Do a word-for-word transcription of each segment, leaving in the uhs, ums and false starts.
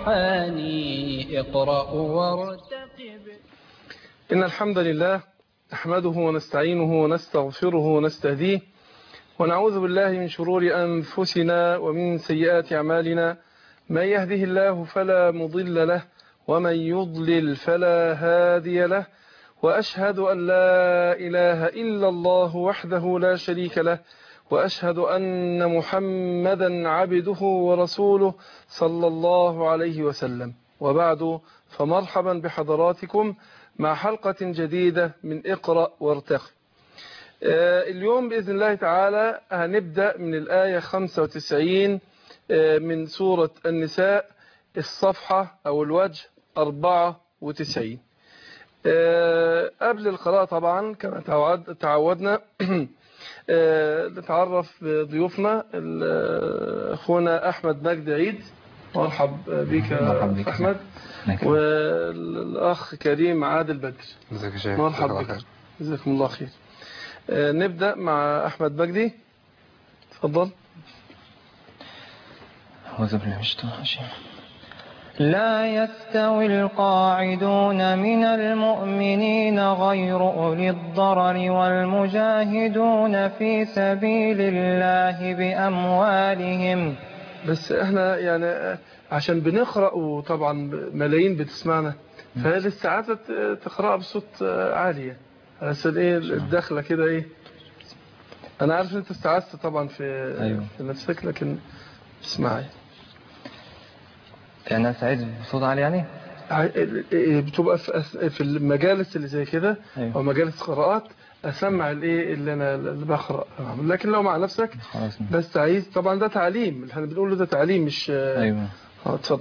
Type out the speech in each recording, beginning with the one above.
القرآن اقرأ وارتقب. إن الحمد لله نحمده ونستعينه ونستغفره ونستهديه ونعوذ بالله من شرور أنفسنا ومن سيئات أعمالنا. من يهده الله فلا مضل له ومن يضلل فلا هادي له، وأشهد أن لا إله إلا الله وحده لا شريك له، وأشهد أن محمدا عبده ورسوله صلى الله عليه وسلم. وبعد، فمرحبا بحضراتكم مع حلقة جديدة من اقرأ وارتقي. اليوم بإذن الله تعالى هنبدأ من الآية خمسة وتسعين من سورة النساء، الصفحة أو الوجه أربعة وتسعين. قبل القراءة طبعا كما تعودنا نتعرف بضيوفنا. أخونا أحمد مجدي عيد، مرحب بك أحمد، والأخ كريم عادل بدر، مرحب بك، جزاكم الله خير. نبدأ مع أحمد مجدي، تفضل. لا يستوي القاعدون من المؤمنين غير أولي الضرر والمجاهدون في سبيل الله بأموالهم. بس احنا يعني عشان بنقرأ وطبعا ملايين بتسمعنا، فهذه الساعات تقرأ بصوت عالية عشان ايه الدخلة كده ايه. انا عارف ان انت استعدت طبعا في, أيوة. في نفسك، لكن اسمعي. يعني سعيد بصوت عالي يعني بتبقى في المجالس اللي زي كده، أيوة. او مجالس قراءات اسمع الايه اللي انا اللي بقرا، لكن لو مع نفسك بس عايز طبعا ده تعليم، احنا بنقول له ده تعليم مش ايوه. اه اتفضل.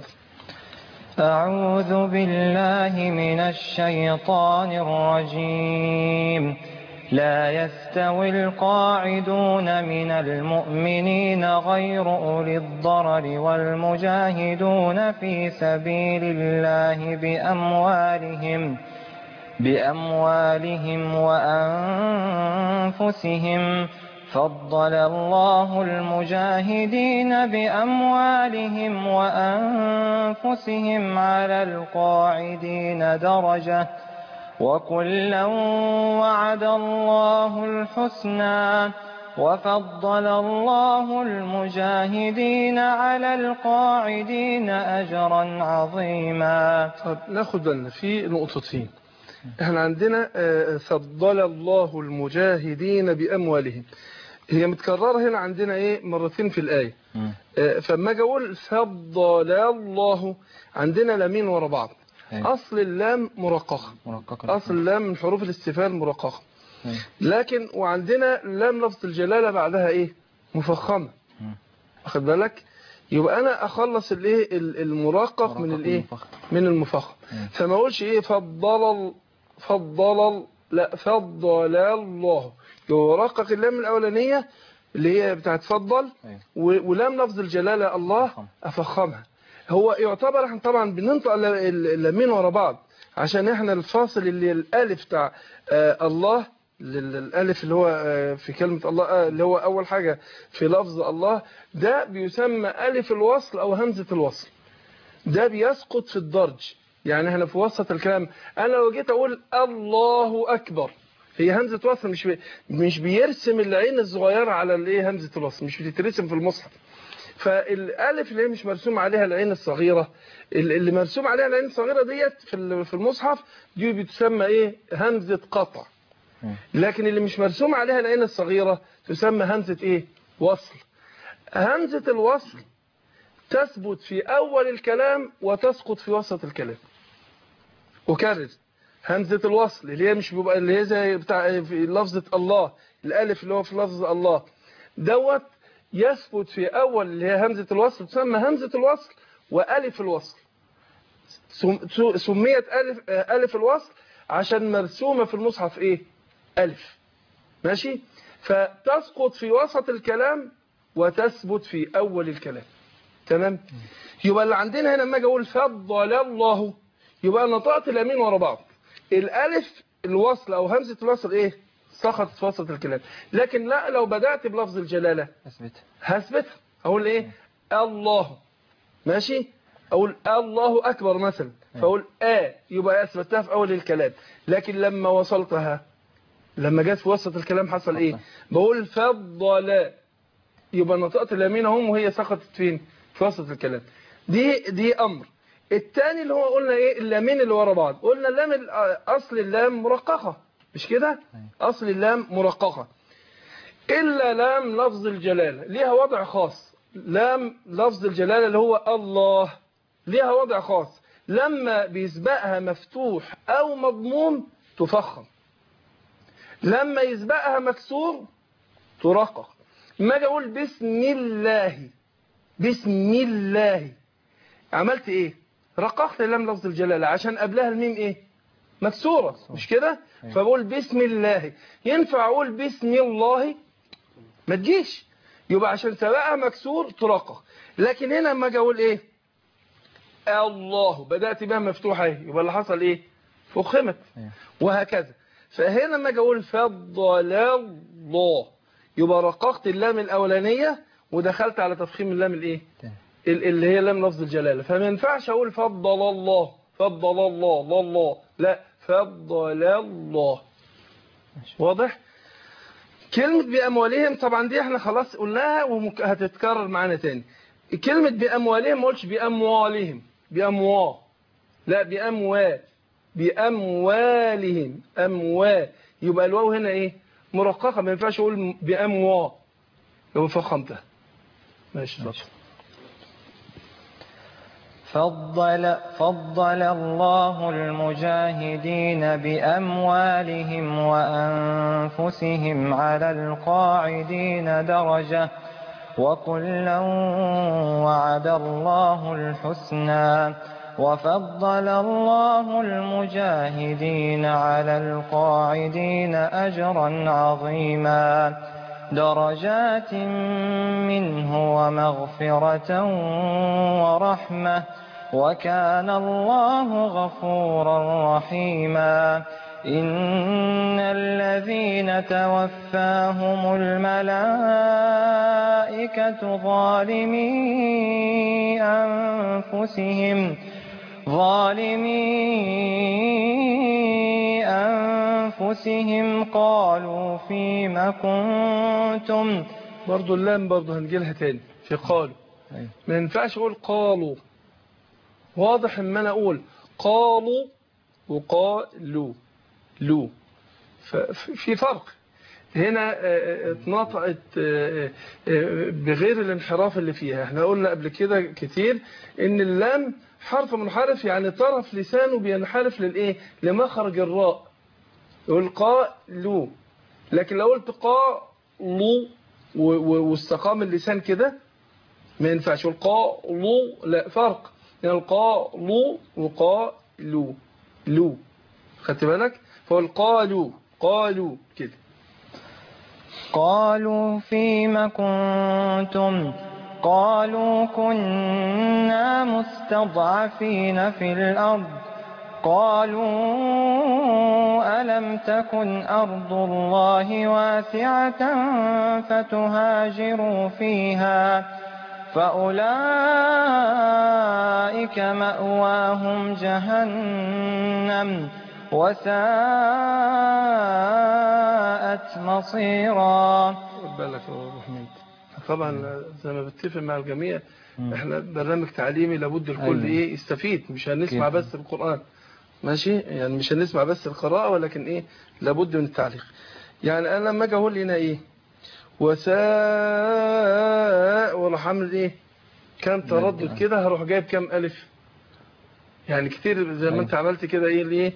اعوذ بالله من الشيطان الرجيم. لا يستوي القاعدون من المؤمنين غير أولي الضرر والمجاهدون في سبيل الله بأموالهم بأموالهم وأنفسهم. فضل الله المجاهدين بأموالهم وأنفسهم على القاعدين درجة، وكلا وعد الله الحسنى، وفضل الله المجاهدين على القاعدين أجرا عظيما. طب ناخد بالنا في نقطتين. احنا عندنا فضل الله المجاهدين بأموالهم، هي متكررة هنا عندنا ايه مرتين في الآية. فما اجي اقول فضل الله عندنا لامين ورا بعض. أصل اللام مرققة، أصل اللام من حروف الاستفهام مرققة، لكن وعندنا لام لفظ الجلالة بعدها إيه مفخمة، واخد بالك؟ يبقى أنا أخلص الإيه المرقق من الإيه من المفخم. فما أقولش إيه فضل فضل لا فضل الله، يرقق اللام الأولانية اللي هي بتاعت فضل، ولام لفظ الجلالة الله أفخمها. هو يعتبر احنا طبعا بننطق اللامين ورا بعض عشان احنا الفاصل اللي الالف بتاع آه الله، الالف اللي هو آه في كلمة الله آه اللي هو اول حاجة في لفظ الله، ده بيسمى الف الوصل او همزة الوصل، ده بيسقط في الدرج. يعني احنا في وسط الكلام انا لو جيت اقول الله اكبر، هي همزة وصل، مش بي مش بيرسم العين الصغيرة على الايه همزة الوصل، مش بتترسم في المصحف. فالالف اللي هي مش مرسوم عليها العين الصغيرة، اللي مرسوم عليها العين الصغيرة ديت في في المصحف دي بتسمى ايه همزة قطع، لكن اللي مش مرسوم عليها العين الصغيرة تسمى همزة ايه وصل. همزة الوصل تثبت في اول الكلام وتسقط في وسط الكلام. وكرر همزة الوصل اللي هي مش بيبقى اللي هي زي بتاع في لفظة الله، الالف اللي هو في لفظ الله دوت يثبت في أول اللي هي همزة الوصل، تسمى همزة الوصل وألف الوصل. سميت ألف, ألف الوصل عشان مرسومة في المصحف إيه ألف، ماشي؟ فتسقط في وسط الكلام وتثبت في أول الكلام، تمام؟ يبقى اللي عندنا هنا لما أجي أقول فضل الله، يبقى نطقت اليمين ورا بعض، الألف الوصل أو همزة الوصل إيه سقط في وسط الكلام. لكن لا، لو بدأت بلفظ الجلالة هثبتها، هقول ايه الله، ماشي، اقول الله اكبر مثلا، فاقول اه يبقى اثبتها في اول الكلام. لكن لما وصلتها، لما جت في وسط الكلام حصل ايه؟ بقول فضل، يبقى نطقت اليمين اهم وهي سقطت فين؟ في وسط الكلام. دي دي امر. الثاني اللي هو قلنا ايه؟ اللامين اللي ورا بعض. قلنا اللام اصل اللام مرققه، مش كده؟ اصل اللام مرققه الا لام لفظ الجلاله ليها وضع خاص. لام لفظ الجلاله اللي هو الله ليها وضع خاص، لما بيسبقها مفتوح او مضموم تفخم، لما يسبقها مكسور ترقق. ما اجي اقول بسم الله، بسم الله، عملت ايه؟ رققت لام لفظ الجلاله عشان قبلها الميم ايه؟ مكسوره، مش كده؟ فبقول بسم الله. ينفع اقول بسم الله؟ ما تجيش، يبقى عشان سبقها مكسور ترقق. لكن هنا لما اجي اقول ايه؟ الله، بدات بها مفتوحه ايه؟ يبقى اللي حصل ايه؟ فخمت، وهكذا. فهنا لما اجي اقول فضل الله، يبقى رققت اللام الاولانيه ودخلت على تفخيم اللام الايه؟ اللي هي لام لفظ الجلاله. فما ينفعش اقول فضل الله، فضل الله الله الله، لا، فضل الله. واضح؟ كلمة بأموالهم طبعا دي احنا خلاص قلناها وهتتكرر معانا تاني. كلمة بأموالهم ما قلتش بأموالهم، بأموال، لا، بأموال، بأموالهم، أموال، يبقى الواو هنا ايه؟ مرققة، ما ينفعش اقول بأموال، يبقى فخمتها. ماشي. فضل, فضل الله المجاهدين بأموالهم وأنفسهم على القاعدين درجة وكلا وعد الله الحسنى وفضل الله المجاهدين على القاعدين أجرا عظيما درجات منه ومغفرة ورحمة وكان الله غفورا رحيما إن الذين توفاهم الملائكة ظالمي أنفسهم ظالمي أنفسهم قالوا فيما كنتم. برضو اللام برضو هنجيلها تاني في قالوا، ما ينفعش اقول قالوا. واضح ان انا اقول قالوا وقالوا لو، في فرق هنا. اتنطقت بغير الانحراف اللي فيها. احنا قلنا قبل كده كتير ان اللام حرف منحرف، يعني طرف لسانه بينحرف للايه؟ لمخرج الراء، يقول قالوا. لكن لو قلت قالوا واستقام اللسان كده ما ينفعش. يقول قالوا، لا، فرق، يعني قالوا وقالوا لو، خدت بالك؟ فقال قالوا، قالوا كده. قالوا فيما كنتم قالوا كنا مستضعفين في الأرض قالوا ألم تكن أرض الله واسعة فتهاجروا فيها فأولئك مأواهم جهنم وساءت مصيرا. بالك يا أبو حميد، طبعا زي ما بتفق مع الجميع احنا برنامج تعليمي لابد الكل ايه يستفيد، مش هنسمع بس القرآن، ماشي؟ يعني مش هنسمع بس القراءة، ولكن ايه لابد من التعليق. يعني انا لما اجي اقول هنا ايه وساء وراح عامل ايه كام تردد كده، هروح جايب كام الف، يعني كتير زي ما انت عملت كده ايه ليه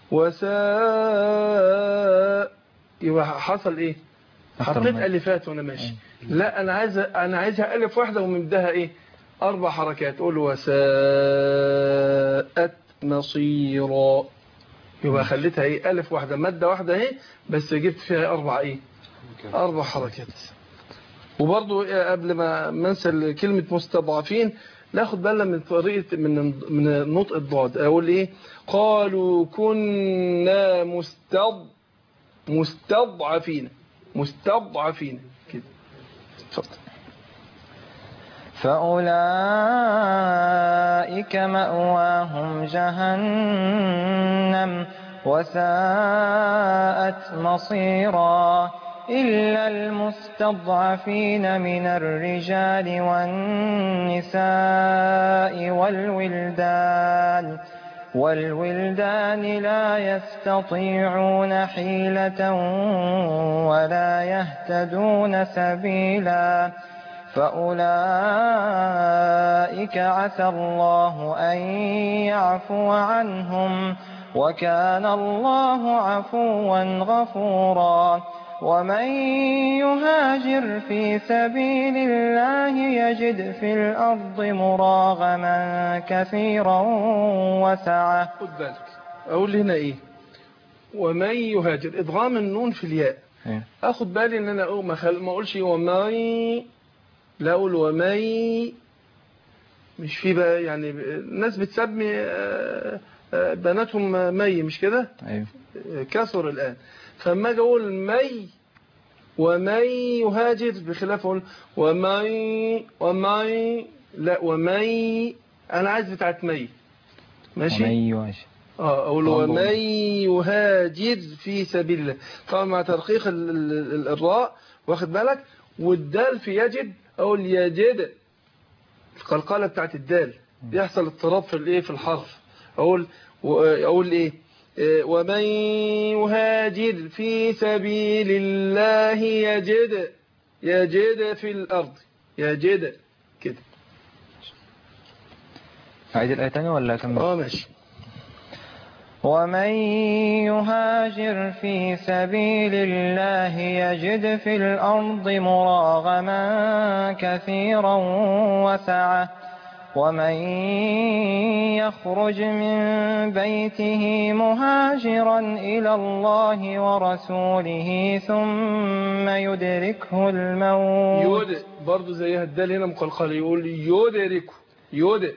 وساء، يبقى حصل ايه؟ حطيت الفات وانا ماشي. لا، انا عايز انا عايزها الف واحده وممدها ايه؟ اربع حركات. اقول وساءت مصيرا، يبقى خليتها ايه؟ الف واحده ماده واحده اهي، بس جبت فيها اربع ايه؟ اربع حركات. وبرضو قبل ما منسى كلمه مستضعفين، ناخد بالنا من طريقه من من نطق الضاد. اقول ايه؟ قالوا كنا مستض مستضعفين، مستضعفين كده. اتفضل. فأولئك مأواهم جهنم وساءت مصيرا إلا المستضعفين من الرجال والنساء والولدان والولدان لا يستطيعون حيلة ولا يهتدون سبيلا فأولئك عسى الله أن يعفو عنهم وكان الله عفوا غفورا ومن يهاجر في سبيل الله يجد في الأرض مراغما كثيرا وسعة. خد بالك أقول هنا إيه ومن يهاجر إدغام النون في الياء. أخد بالي إن أنا أقول ما أقولش ومن، لا أقول ومن، مش في بقى يعني الناس بتسمي بناتهم مي مش كده؟ أيوه كسر الآن. فما أجي أقول مي ومن يهاجر بخلاف أقول ومن ومن، لا ومن أنا عايز بتاعت مي ماشي؟ ومن يهاجر اه أقول ومن يهاجر في سبيل الله طبعا مع ترقيق الراء واخد بالك، والدال في يجد أقول يجد القلقلة بتاعت الدال يحصل اضطراب في الايه في الحرف. أقول أقول إيه ومن يهاجر في سبيل الله يجد يجد في الأرض يجد كده. عيد الآية تاني ولا كمل؟ اه ماشي. ومن يهاجر في سبيل الله يجد في الأرض مراغما كثيرا وسعة ومن يخرج من بيته مهاجرا إلى الله ورسوله ثم يدركه الموت يود برضو زيها الدال هنا مقلقل يقول يدركه يد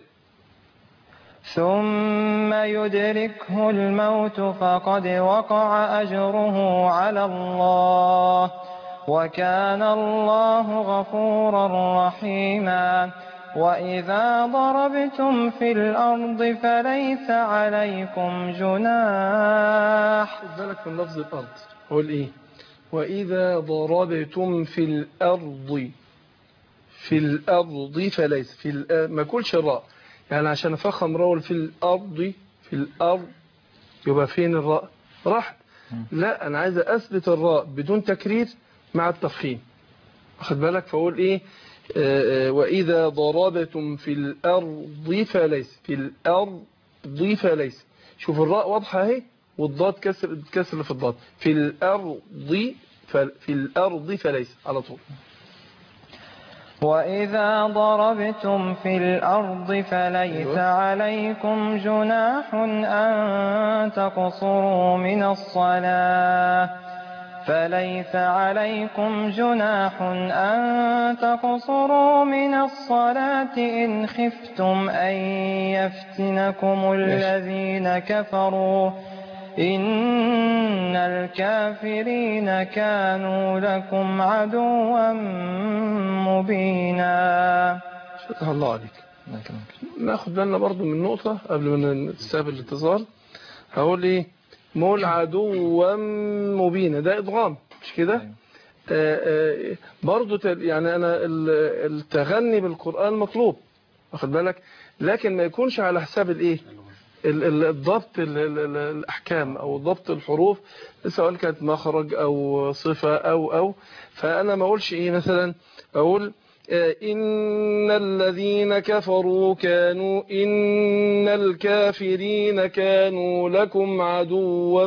ثم يدركه الموت فقد وقع أجره على الله وكان الله غفورا رحيما وإذا ضربتم في الأرض فليس عليكم جناح. خد بالك من لفظ الأرض هو الإيه وإذا ضربتم في الأرض في الأرض فليس في الأ... ما كلش الراء يعني عشان أفخم راول في الأرض في الأرض يبقى فين الراء راحت. لا أنا عايز أثبت الراء بدون تكرير مع التفخيم واخد بالك. فأقول إيه آه وإذا ضربتم في الأرض فليس في الأرض فليس. شوف الراء واضحة اهي والضاد كسر كسر في الضاد في الأرض في الأرض فليس على طول. وإذا ضربتم في الأرض فليس أيوة. عليكم جناح أن تقصروا من الصلاة فليس عليكم جناح أن تقصروا من الصلاة إن خفتم أن يفتنكم الذين كفروا إن الكافرين كانوا لكم عدوا مبينا. شكرا الله عليك. ناخد بالنا برضو من نقطة قبل ما نستقبل الاتصال. هقول ايه مول عدوا مبينا ده ادغام مش كده؟ برضو يعني انا التغني بالقرآن مطلوب واخد بالك لكن ما يكونش على حساب الايه الضبط الأحكام أو ضبط الحروف سواء كانت مخرج أو صفة أو أو فأنا ما أقولش إيه مثلا أقول إن الذين كفروا كانوا إن الكافرين كانوا لكم عدوا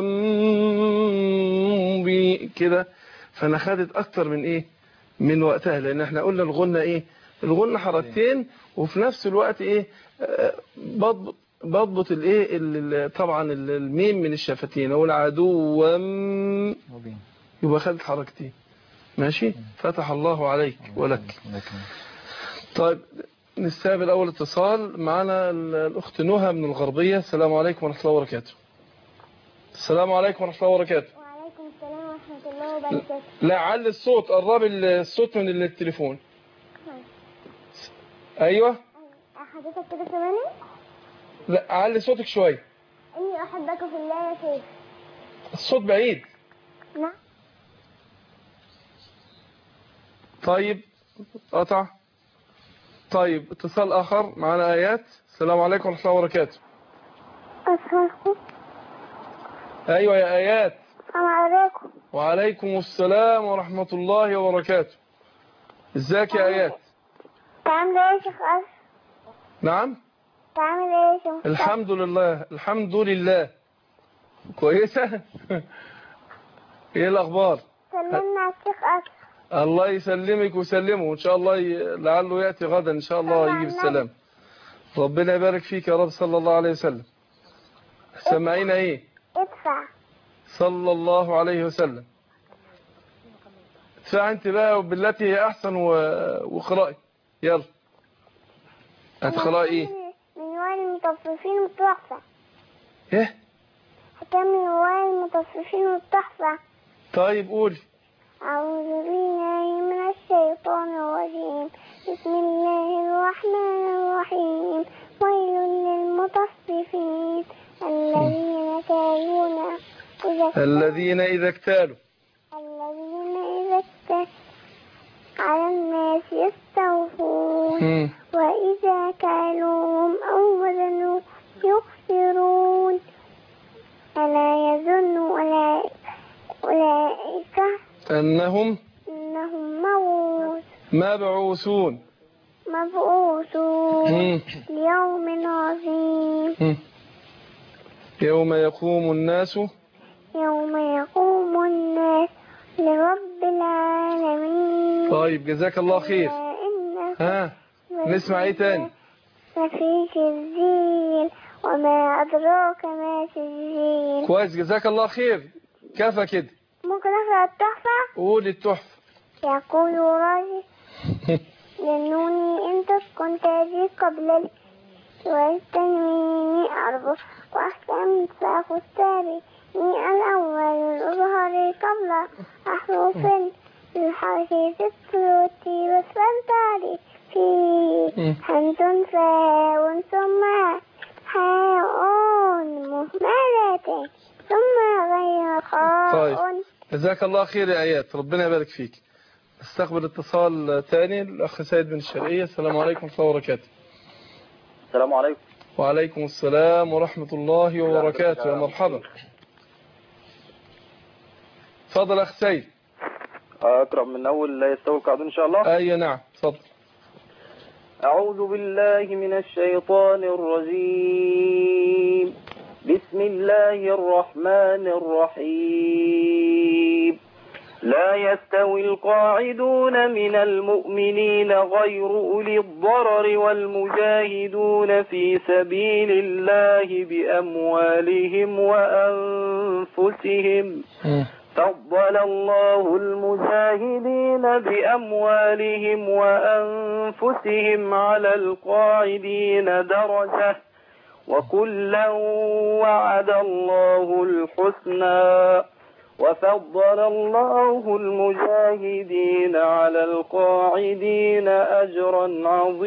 كده. فأنا خدت أكتر من إيه من وقتها لأن احنا قلنا الغنة إيه الغنة حركتين وفي نفس الوقت إيه بضبط بضبط الايه طبعا الميم من الشفتين اقول عدوا يبقى خدت حركتين ماشي. فتح الله عليك ولك. طيب نستقبل اول اتصال معنا الاخت نهى من الغربيه. السلام عليكم ورحمه الله وبركاته. السلام عليكم ورحمه الله وبركاته. وعليكم السلام ورحمه الله وبركاته. لا علي الصوت قرب الصوت من التليفون. ايوه. حضرتك كده سامعني؟ لا علي صوتك شويه. اني احبك في الله يا شيخ. الصوت بعيد. نعم. طيب قطع. طيب اتصال اخر معنا ايات. السلام عليكم ورحمه الله وبركاته. أسهلكم. ايوه يا ايات. السلام عليكم. وعليكم السلام ورحمه الله وبركاته. ازيك يا ايات؟ تعمل ايه يا شيخ أسر؟ نعم. تعمل ايه يا شيخ؟ الحمد لله الحمد لله. كويسه. ايه الاخبار؟ سلمنا على الشيخ أسر. الله يسلمك ويسلمه وان شاء الله ي... لعله ياتي غدا ان شاء الله يجي بالسلام. ربنا يبارك فيك يا رب صلى الله عليه وسلم. سمعينا ايه؟ ادفع. صلى الله عليه وسلم. ادفع انت بقى بالتي هي احسن و... وقرأي. يلا هتقرأي ايه؟ من وائل المطففين والتحفة. ايه؟ حكام من وائل المطففين والتحفة. طيب قولي. أعوذ بالله من الشيطان الرجيم. بسم الله الرحمن الرحيم. ويل للمطففين الذين كانوا الذين إذا اكتالوا الذين إذا اكتالوا على الناس يستوفون وإذا كالوهم أو وزنوا يخسرون. ألا يظن أولئك أنهم إنهم مبعوث مبعوثون مبعوثون ليوم عظيم. يوم يقوم الناس يوم يقوم الناس لرب العالمين. طيب جزاك الله خير. ها نسمع ايه تاني؟ في سجيل وما أدراك ما سجيل. كويس جزاك الله خير. كفى كده. ممكن أقرأ التحفة؟ قول التحفة. يقول راجل لنوني أنت كنت أجي قبل والتنويني أربع وأحسن فأخستاري الأول الأظهر قبل أحرف الحرف ستوتي وسفلتاري في همز فاء ثم حاء مهملة ثم غير خاء. طيب جزاك الله خير يا آيات ربنا يبارك فيك. استقبل اتصال تاني الأخ سيد بن الشرقية. السلام عليكم ورحمة الله وبركاته. السلام عليكم. وعليكم السلام ورحمة الله وبركاته. يا مرحبا. تفضل أخ سيد. أقرأ من أول لا يستوي القاعدون إن شاء الله. أي نعم تفضل. أعوذ بالله من الشيطان الرجيم. بسم الله الرحمن الرحيم. لا يستوي القاعدون من المؤمنين غير أولي الضرر والمجاهدون في سبيل الله بأموالهم وأنفسهم. فضل الله المجاهدين بأموالهم وأنفسهم على القاعدين درجة وكلا وعد الله الحسنى وفضل الله المجاهدين على القاعدين أجرا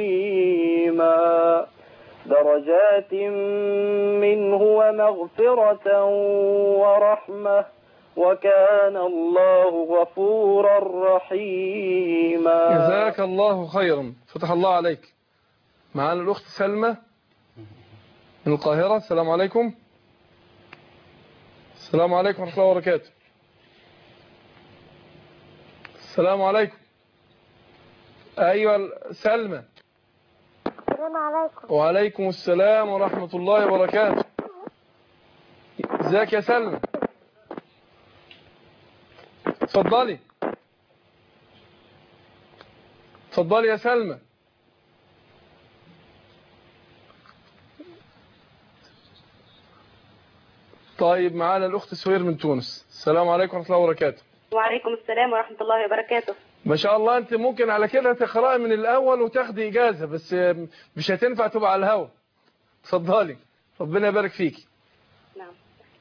عظيما درجات منه ومغفرة ورحمة وكان الله غفورا رحيما. جزاك الله خيرا. فتح الله عليك. معنا الأخت سلمى من القاهرة. السلام عليكم. السلام عليكم ورحمة الله وبركاته. السلام عليكم. أيوة سلمى. السلام عليكم. وعليكم السلام ورحمة الله وبركاته. ازيك يا سلمى؟ اتفضلي اتفضلي يا سلمى. طيب معانا الأخت سهير من تونس. السلام عليكم ورحمة الله وبركاته. وعليكم السلام ورحمة الله وبركاته. ما شاء الله أنت ممكن على كده تقرأي من الأول وتاخدي إجازة بس مش هتنفع تبقى على الهوا. اتفضلي ربنا يبارك فيك. نعم.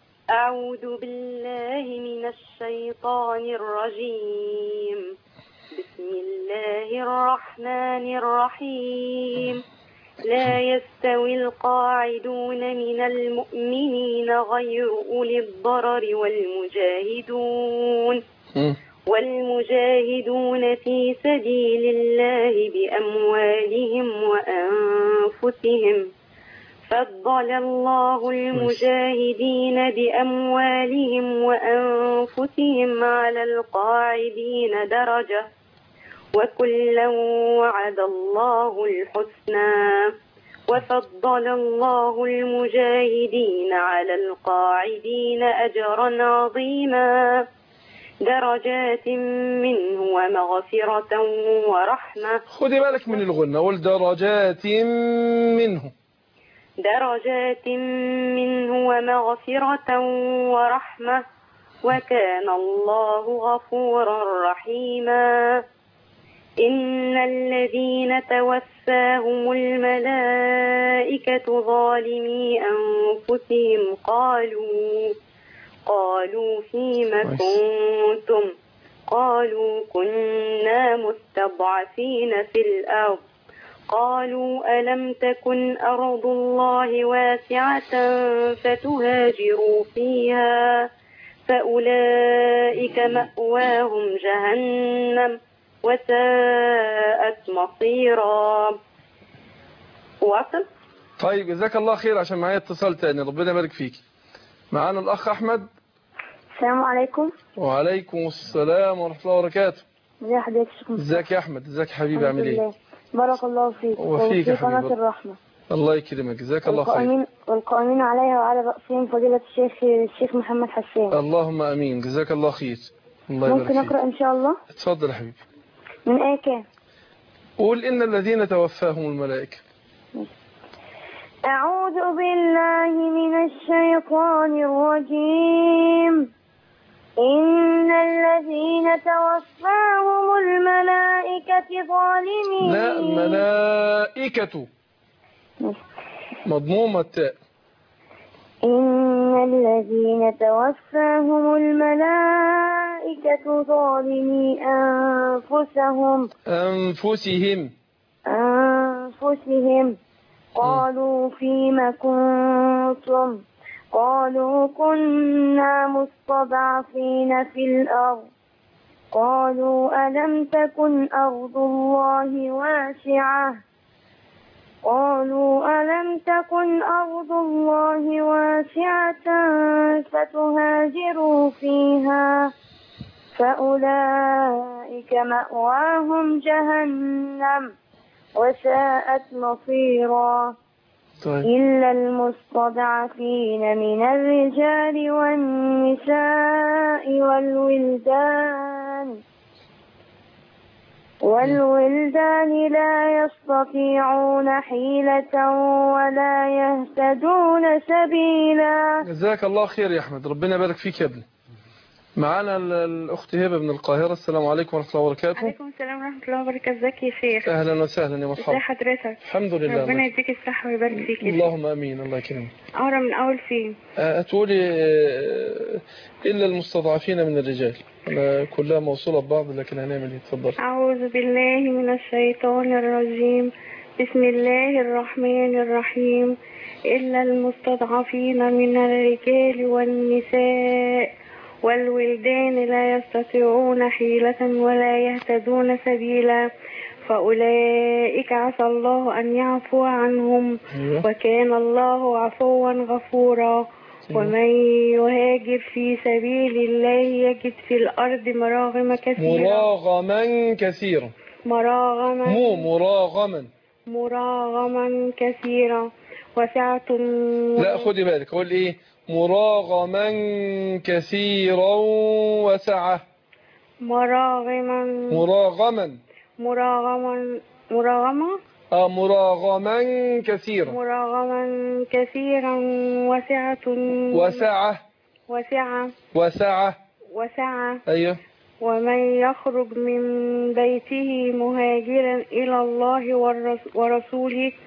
أعوذ بالله من الشيطان الرجيم. بسم الله الرحمن الرحيم لا يستوي القاعدون من المؤمنين غير أولي الضرر والمجاهدون والمجاهدون في سبيل الله بأموالهم وأنفسهم فضل الله المجاهدين بأموالهم وأنفسهم على القاعدين درجة وكلا وعد الله الحسنى وفضل الله المجاهدين على القاعدين أجرا عظيما درجات منه ومغفرة ورحمة. خدي بالك من الغنة، والدرجات منه درجات منه ومغفرة ورحمة وكان الله غفورا رحيما. إن الذين توفاهم الملائكة ظالمي أنفسهم قالوا قالوا فيم كنتم قالوا كنا مستضعفين في الأرض قالوا ألم تكن أرض الله واسعة فتهاجروا فيها فأولئك مأواهم جهنم وساءت مصيرا. واصل. طيب جزاك الله خير. عشان معايا اتصال تاني، ربنا يبارك فيك. معانا الأخ أحمد. السلام عليكم. وعليكم السلام ورحمة الله وبركاته. ازي حضرتك يا شيخ؟ ازيك يا أحمد؟ ازيك يا حبيبي؟ عامل ايه؟ بارك الله فيك وفيك يا حبيبي. قناة الرحمة. الله يكرمك، جزاك الله خير. والقائمين عليها وعلى رأسهم فضيلة الشيخ الشيخ محمد حسان. اللهم امين، جزاك الله خير. الله يبارك فيك. ممكن اقرأ ان شاء الله؟ اتفضل يا حبيبي. من ايه كام؟ قول إن الذين توفاهم الملائكة. أعوذ بالله من الشيطان الرجيم. إن الذين توفاهم الملائكة ظالمين. لا، الملائكة مضمومة التاء. إن الذين توفاهم الملائكة ظالمي أنفسهم أنفسهم أنفسهم قالوا فيم كنتم قالوا كنا مستضعفين في الأرض قالوا ألم تكن أرض الله واسعة قالوا ألم تكن أرض الله واسعة فتهاجروا فيها فأولئك مأواهم جهنم وساءت مصيرا. طيب. إلا المستضعفين من الرجال والنساء والولدان والولدان لا يستطيعون حيلة ولا يهتدون سبيلا. جزاك الله خير يا أحمد، ربنا يبارك فيك يا ابني. معانا الأخت هبة من القاهرة. السلام عليكم ورحمة الله وبركاته. وعليكم السلام ورحمة الله وبركاته. ازيك يا شيخ؟ أهلا وسهلا يا مرحبا. ازي حضرتك؟ الحمد لله. ربنا يديك الصحة ويبارك فيك. اللهم أمين. الله يكرمك. أقرأ من أول فين؟ أتقولي إلا المستضعفين من الرجال. أنا كلها موصولة ببعض لكن هنعمل ايه؟ اتفضل. أعوذ بالله من الشيطان الرجيم. بسم الله الرحمن الرحيم. إلا المستضعفين من الرجال والنساء والولدان لا يستطيعون حيلة ولا يهتدون سبيلا فأولئك عسى الله أن يعفو عنهم وكان الله عفوا غفورا. ومن يهاجر في سبيل الله يجد في الأرض مراغم كثيرا مراغما كثيرا مراغما مو مراغما مراغما كثيرا وسعة. لا خدي بالك، قول ايه؟ مراغما كثيرا وسعة. مراغما مراغما مراغما مراغما اه مراغما كثيرا مراغما كثيرا وسعة وسعة وسعة وسعة وسعة. ايوه. ومن يخرج من بيته مهاجرا إلى الله ورسوله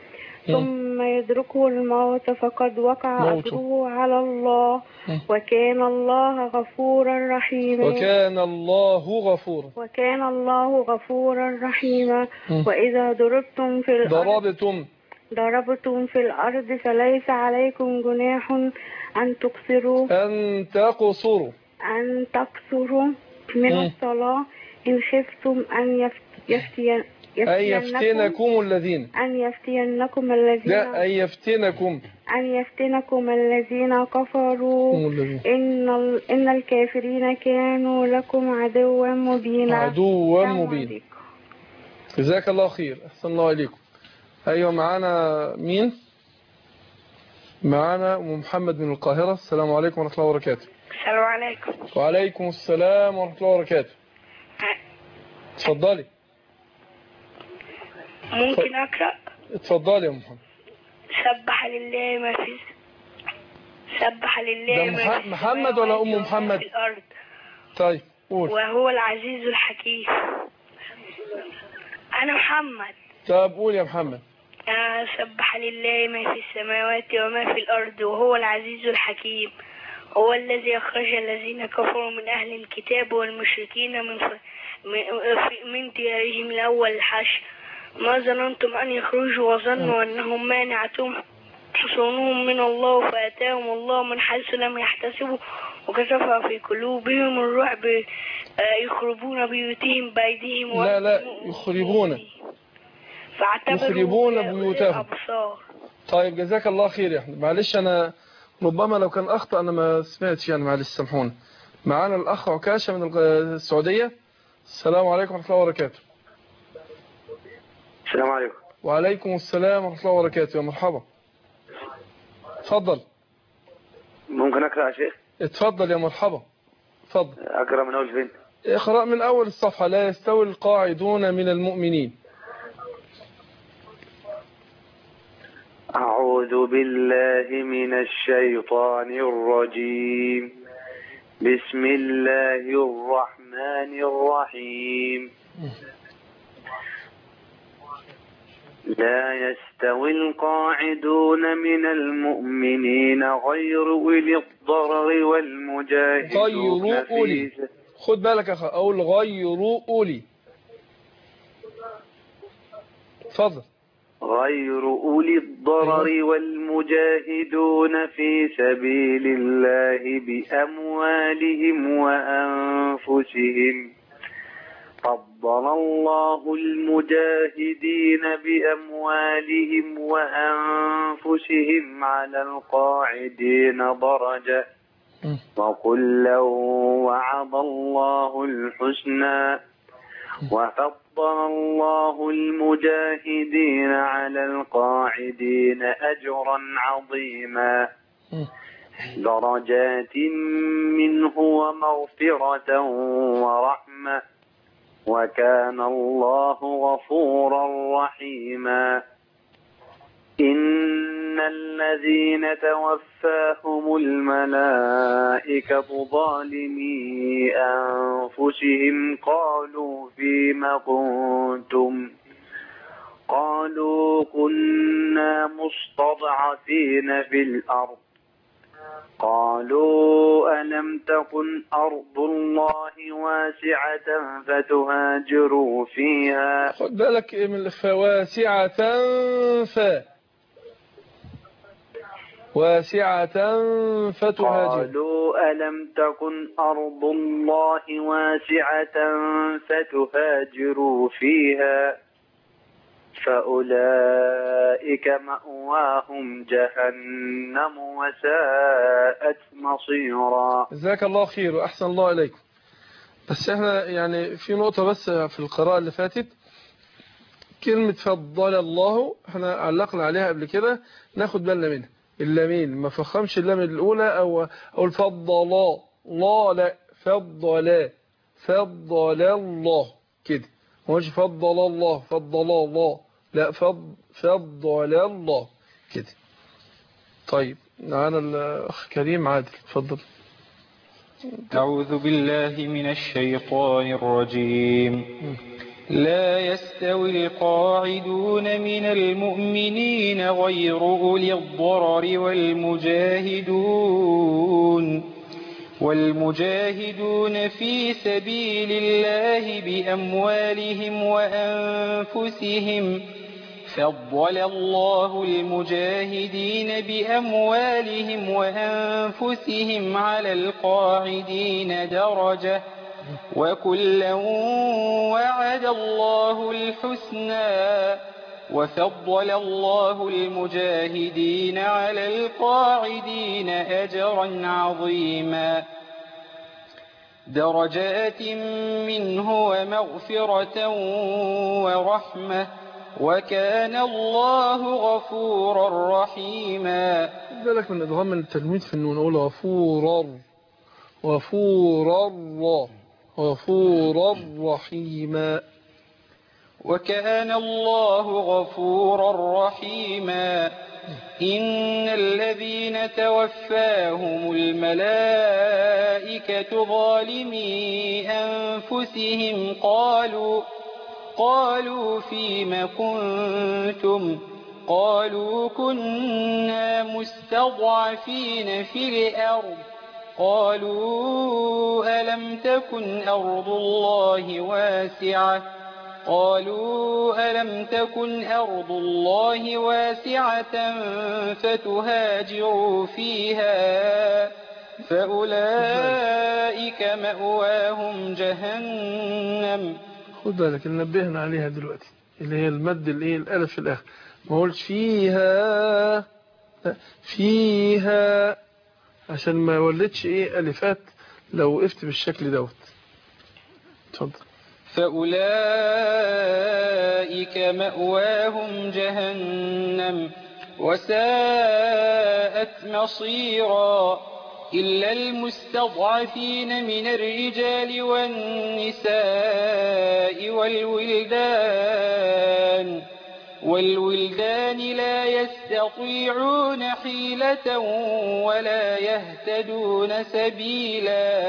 ثم يدركه الموت فقد وقع موته. أجره على الله وكان الله غفورا رحيما وكان الله غفورا وكان الله غفورا رحيما وإذا ضربتم في الأرض ضربتم ضربتم في الأرض فليس عليكم جناح أن تقصروا أن تقصروا أن تقصروا من مم. الصلاة إن خفتم أن يفت- يفتين أن يفتنكم الذين أن يفتنكم الذين لا أن يفتنكم أن يفتنكم الذين كفروا هم الذين إن ال- إن الكافرين كانوا لكم عدوا مبينا عدوا السلام مبين. عليكم. جزاك الله خير، أحسن الله إليكم. أيوة، معانا مين؟ معانا أم محمد من القاهرة. السلام عليكم ورحمة الله وبركاته. السلام عليكم. وعليكم السلام ورحمة الله وبركاته. اتفضلي. ممكن أقرأ؟ اتفضلي يا أم محمد. سبح لله ما في سبح لله ده ما مح- في محمد السماوات ولا أم وما محمد؟ في الأرض طيب قول. وهو العزيز الحكيم. أنا محمد. طب قول يا محمد. آه، سبح لله ما في السماوات وما في الأرض وهو العزيز الحكيم. هو الذي أخرج الذين كفروا من أهل الكتاب والمشركين من ف... من- من ديارهم الأول الحشر ما ظننتم أن يخرجوا وظنوا أنهم مانعتهم حصونهم من الله فأتاهم الله من حيث لم يحتسبوا وكشف في قلوبهم الرعب آه، يخربون بيوتهم بأيديهم لا لا يخربون فاعتبروا يخربون أولي بيوتهم. الأبصار. طيب جزاك الله خير يا أحمد. معلش أنا ربما لو كان أخطأ أنا ما سمعتش يعني، معلش سامحونا. معانا الأخ عكاشة من الغ- السعودية. السلام عليكم ورحمة الله وبركاته. السلام عليكم. وعليكم السلام ورحمة الله وبركاته. يا مرحبا. اتفضل. ممكن أقرأ يا شيخ؟ اتفضل يا مرحبا. اتفضل. أقرأ من أول فين؟ اقرأ من أول الصفحة. لا يستوي القاعدون من المؤمنين. أعوذ بالله من الشيطان الرجيم. بسم الله الرحمن الرحيم. لا يستوي القاعدون من المؤمنين غير أولي الضرر والمجاهدون غير أولي. في خد بالك يا أخي، أقول غير أولي. اتفضل. غير أولي الضرر والمجاهدون في سبيل الله بأموالهم وأنفسهم. فضل الله المجاهدين بأموالهم وأنفسهم على القاعدين درجة وكلا وعد الله الحسنى وفضل الله المجاهدين على القاعدين أجرا عظيما درجات منه ومغفرة ورحمة وكان الله غفورا رحيما. إن الذين توفاهم الملائكة ظالمي أنفسهم قالوا فيم كنتم قالوا كنا مستضعفين في الأرض قالوا ألم تكن أرض الله واسعة فتهاجروا فيها. خد بالك من الإخفاء. واسعة فا واسعة فتهاجر. قالوا ألم تكن أرض الله واسعة فتهاجروا فيها فأولئك مأواهم جهنم وساءت مصيرا. جزاك الله خير وأحسن الله إليكم. بس احنا يعني في نقطة بس في القراءة اللي فاتت، كلمة فضل الله احنا علقنا عليها قبل كده، ناخد بالنا منها. اللامين ما فخمش اللام الأولى أو أو الفضل لا لا فضل فضل الله كده، مش فضل الله فضل الله لا فضل فضل الله كده. طيب معانا الأخ كريم عادل. اتفضل. أعوذ بالله من الشيطان الرجيم. لا يستوي القاعدون من المؤمنين غير أولي الضرر والمجاهدون والمجاهدون في سبيل الله بأموالهم وأنفسهم فضل الله المجاهدين بأموالهم وأنفسهم على القاعدين درجة وكلا وعد الله الحسنى وفضل الله المجاهدين على القاعدين أجرا عظيما درجات منه ومغفرة ورحمة وكان الله غفورا رحيما. بالك من إدغام من التلميذ في النون، أقول غفورا غفورا غفورا رحيما. وكان الله غفورا رحيما. إن الذين توفاهم الملائكة ظالمي أنفسهم قالوا قالوا فيم كنتم قالوا كنا مستضعفين في الأرض قالوا ألم تكن أرض الله واسعة قالوا ألم تكن أرض الله واسعة فتهاجروا فيها فأولئك مأواهم جهنم. خد بالك اللي نبهنا عليها دلوقتي اللي هي المد الايه الالف في الاخر، ما قلتش فيها فيها عشان ما ولدش ايه الفات لو وقفت بالشكل دوت. اتفضل. فأولئك مأواهم جهنم وساءت مصيرا إلا المستضعفين من الرجال والنساء والولدان والولدان لا يستطيعون حيلة ولا يهتدون سبيلا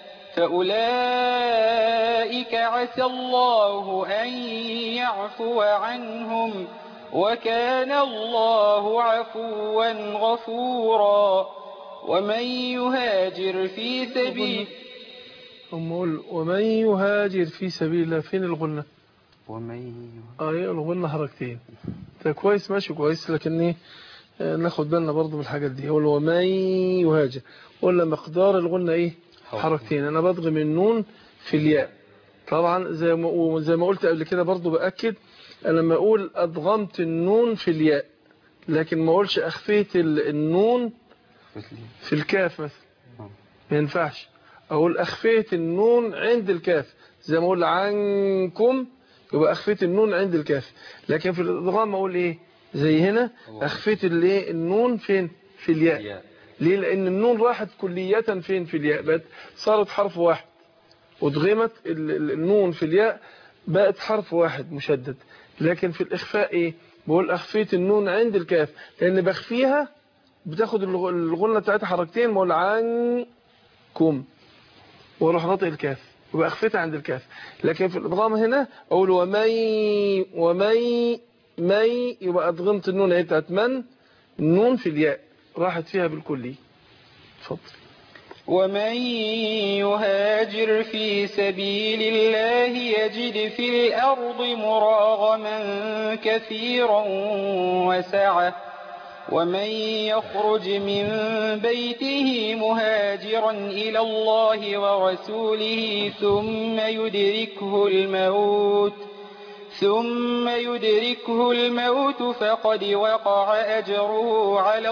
فأولئك عسى الله أن يعفو عنهم وكان الله عفوا غفورا. ومن يهاجر في سبيل ومن يهاجر في سبيل الله فين الغنة؟ ومن اه الغنة حركتين. ده كويس ماشي كويس، لكن ايه ناخد بالنا برضو بالحاجات دي. هو ومن يهاجر ولا مقدار الغنة ايه حركتين. انا بضغم النون في الياء طبعا زي ما زي ما قلت قبل كده برضو باكد. انا لما اقول ادغمت النون في الياء لكن ما اقولش اخفيت النون في الكاف مثلا، ما ينفعش. اقول اخفيت النون عند الكاف زي ما اقول عنكم يبقى اخفيت النون عند الكاف. لكن في الادغام اقول ايه زي هنا اخفيت الايه النون فين في الياء. ليه؟ لان النون راحت كلية فين في الياء، بقت صارت حرف واحد ادغمت النون في الياء بقت حرف واحد مشدد. لكن في الاخفاء ايه بقول اخفيت النون عند الكاف لان بخفيها بتاخد الغنة بتاعتها حركتين. بقول عنكم واروح ناطق الكاف يبقى اخفيتها عند الكاف. لكن في الادغام هنا اقول ومن ومن مي يبقى ادغمت النون اهي بتاعت من النون في الياء راحت فيها بالكلي. اتفضل. ومن يهاجر في سبيل الله يجد في الأرض مراغما كثيرا وسعة ومن يخرج من بيته مهاجرا إلى الله ورسوله ثم يدركه الموت ثم يدركه الموت فقد وقع أجره على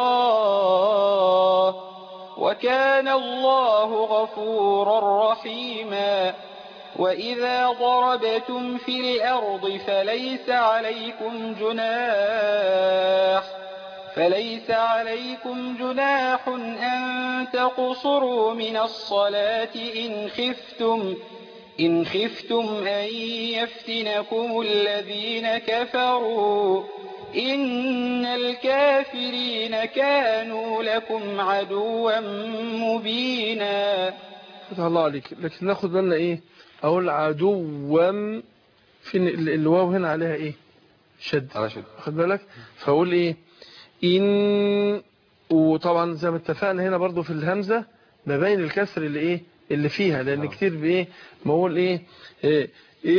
الله وكان الله غفورا رحيما. وإذا ضربتم في الأرض فليس عليكم جناح فليس عليكم جناح أن تقصروا من الصلاة إن خفتم إن خفتم أن يفتنكم الذين كفروا إن الكافرين كانوا لكم عدوا مبينا. فتح الله عليك. لكن ناخد بالنا ايه اقول عدوا في الواو هنا عليها ايه شد على شد خد بالك فاقول ايه ان وطبعا زي ما اتفقنا هنا برضو في الهمزة مبين الكسر اللي ايه اللي فيها لان أوه. كتير بايه ما اقول ايه, إيه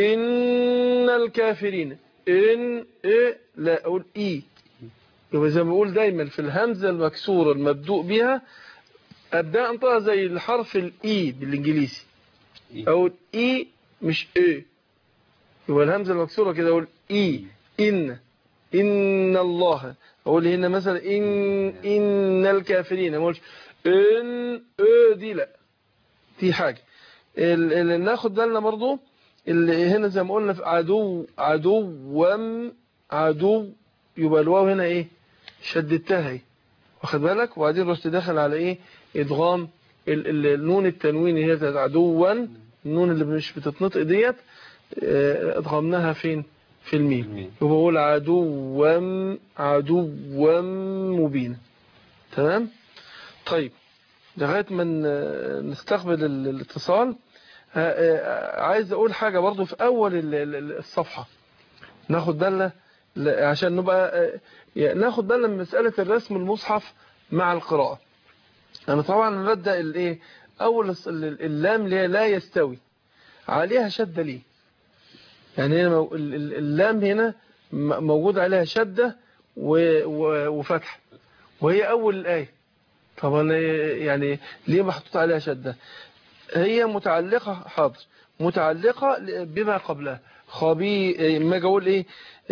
ان الكافرين ان ايه لا اقول ايه يبقى زي ما بقول دايما في الهمزة المكسورة المبدوء بها ابدا انطقها زي الحرف الاي بالانجليزي اقول اي مش ايه يبقى الهمزة المكسورة كده اقول اي ان ان الله اقول هنا مثلا ان ان الكافرين ما اقولش ان اه دي لا دي حاجة اللي ناخد بالنا برضو اللي هنا زي ما قلنا في عدو عدو وم عدو يبقى الواو هنا ايه شددتها ايه واخد بالك وبعدين رحت داخل على ايه ادغام النون التنويني هي بتاعت عدوا النون اللي مش بتتنطق ديت ادغمناها فين في الميم يبقى بقول عدوا عدوا مبين تمام طيب لغايه ما نستقبل الاتصال عايز اقول حاجه برضو في اول الصفحه ناخد بالنا عشان نبقى ناخد بالنا من مساله الرسم المصحف مع القراءه انا طبعا ببدا الايه اول اللام اللي لا يستوي عليها شده ليه يعني هنا اللام هنا موجود عليها شده وفتح وهي اول الايه طبعا يعني ليه محطوط عليها شده هي متعلقه حاضر متعلقه بما قبلها خبير ما اقول ايه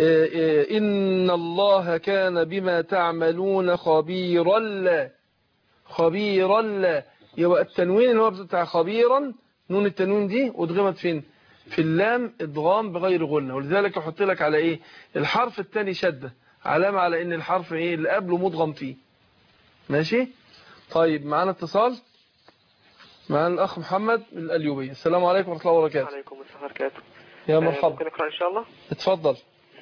ان الله كان بما تعملون خبيرا لا خبيرا لا يبقى التنوين اللي هو بتاع خبيرا نون التنوين دي ادغمت فين في اللام ادغام بغير غنة ولذلك احط لك على ايه الحرف الثاني شدة علامة على ان الحرف ايه اللي قبله مدغم فيه ماشي طيب معانا اتصال معانا الاخ محمد من الأليوبية السلام عليكم ورحمة الله وبركاته وعليكم السلام وبركاته يا مرحبا ممكن نقرأ ان شاء الله اتفضل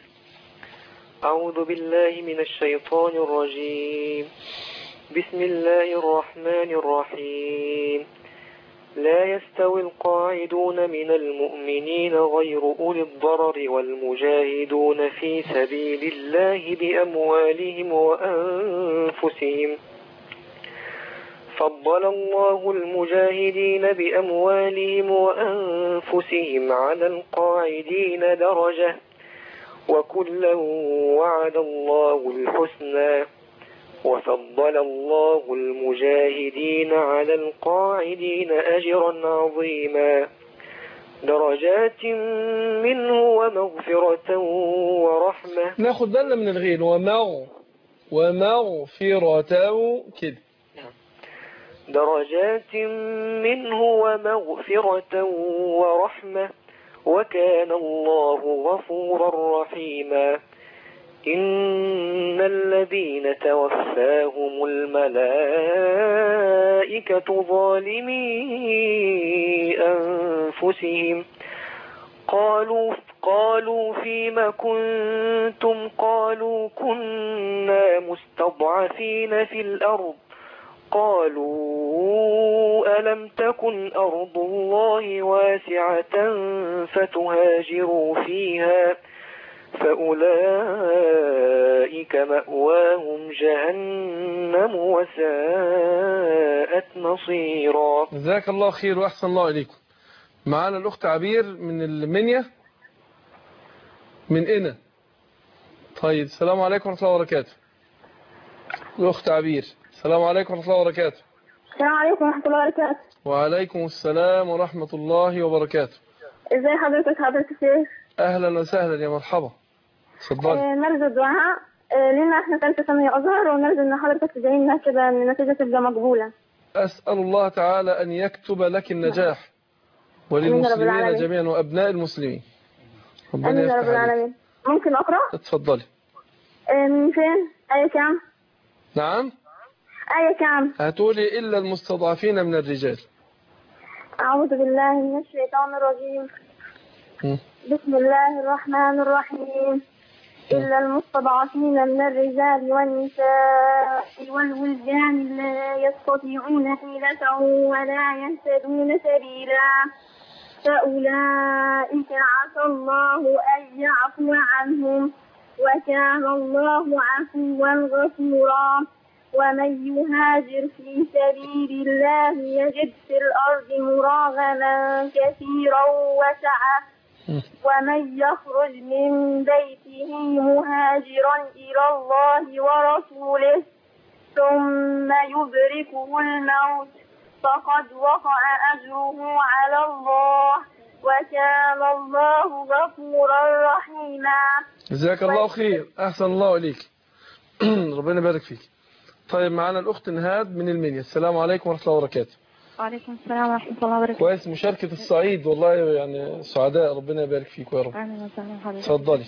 أعوذ بالله من الشيطان الرجيم بسم الله الرحمن الرحيم لا يستوي القاعدون من المؤمنين غير أولي الضرر والمجاهدون في سبيل الله بأموالهم وأنفسهم فضل الله المجاهدين بأموالهم وأنفسهم على القاعدين درجة وكلا وعد الله الحسنى وفضل الله المجاهدين على القاعدين أجرا عظيما درجات منه ومغفرة ورحمة ناخد بالنا من الغين ومغ ومغفرة كده درجات منه ومغفرة ورحمة وكان الله غفورا رحيما إن الذين توفاهم الملائكة ظالمي أنفسهم قالوا قالوا فيما كنتم قالوا كنا مستضعفين في الأرض قالوا ألم تكن أرض الله واسعة فتهاجروا فيها فأولئك مأواهم جهنم وساءت مصيرا جزاك الله خير وأحسن الله إليكم معانا الأخت عبير من المنيا من إنا طيب السلام عليكم ورحمة الله وبركاته الأخت عبير السلام عليكم ورحمة الله وبركاته السلام عليكم ورحمة الله وبركاته وعليكم السلام ورحمة الله وبركاته ازي حضرتك حضرتك الشيخ أهلا وسهلا يا مرحبا اتفضلي آه نرجو الدعاء آه لنا احنا ثالثة ثانوية أزهر ونرجو ان حضرتك تدعي لنا كده ان النتيجة تبقى مقبولة أسأل الله تعالى أن يكتب لك النجاح وللمسلمين جميعا وأبناء المسلمين ربنا يفتح عليك. رب العالمين. ممكن أقرأ؟ اتفضلي آه من فين؟ آية كام؟ نعم آية كام؟ هتقولي إلا المستضعفين من الرجال. أعوذ بالله من الشيطان الرجيم. م. بسم الله الرحمن الرحيم. إلا المستضعفين من الرجال والنساء والولدان لا يستطيعون حيلة ولا يهتدون سبيلا. فأولئك عسى الله أن يعفو عنهم وكان الله عفوا غفورا ومن يهاجر في سبيل الله يجد في الأرض مراغما كثيرا وسعة ومن يخرج من بيته مهاجرا إلى الله ورسوله ثم يدركه الموت فقد وقع أجره على الله وكان الله غفورا رحيما. جزاك الله خير، أحسن الله إليك. ربنا يبارك فيك. طيب معنا الأخت نهاد من المنيا. السلام عليكم ورحمة الله وبركاته. وعليكم السلام ورحمة الله وبركاته. كويس، مشاركة الصعيد والله يعني سعداء، ربنا يبارك فيك يا رب. أهلا وسهلا حضرتك. اتفضلي.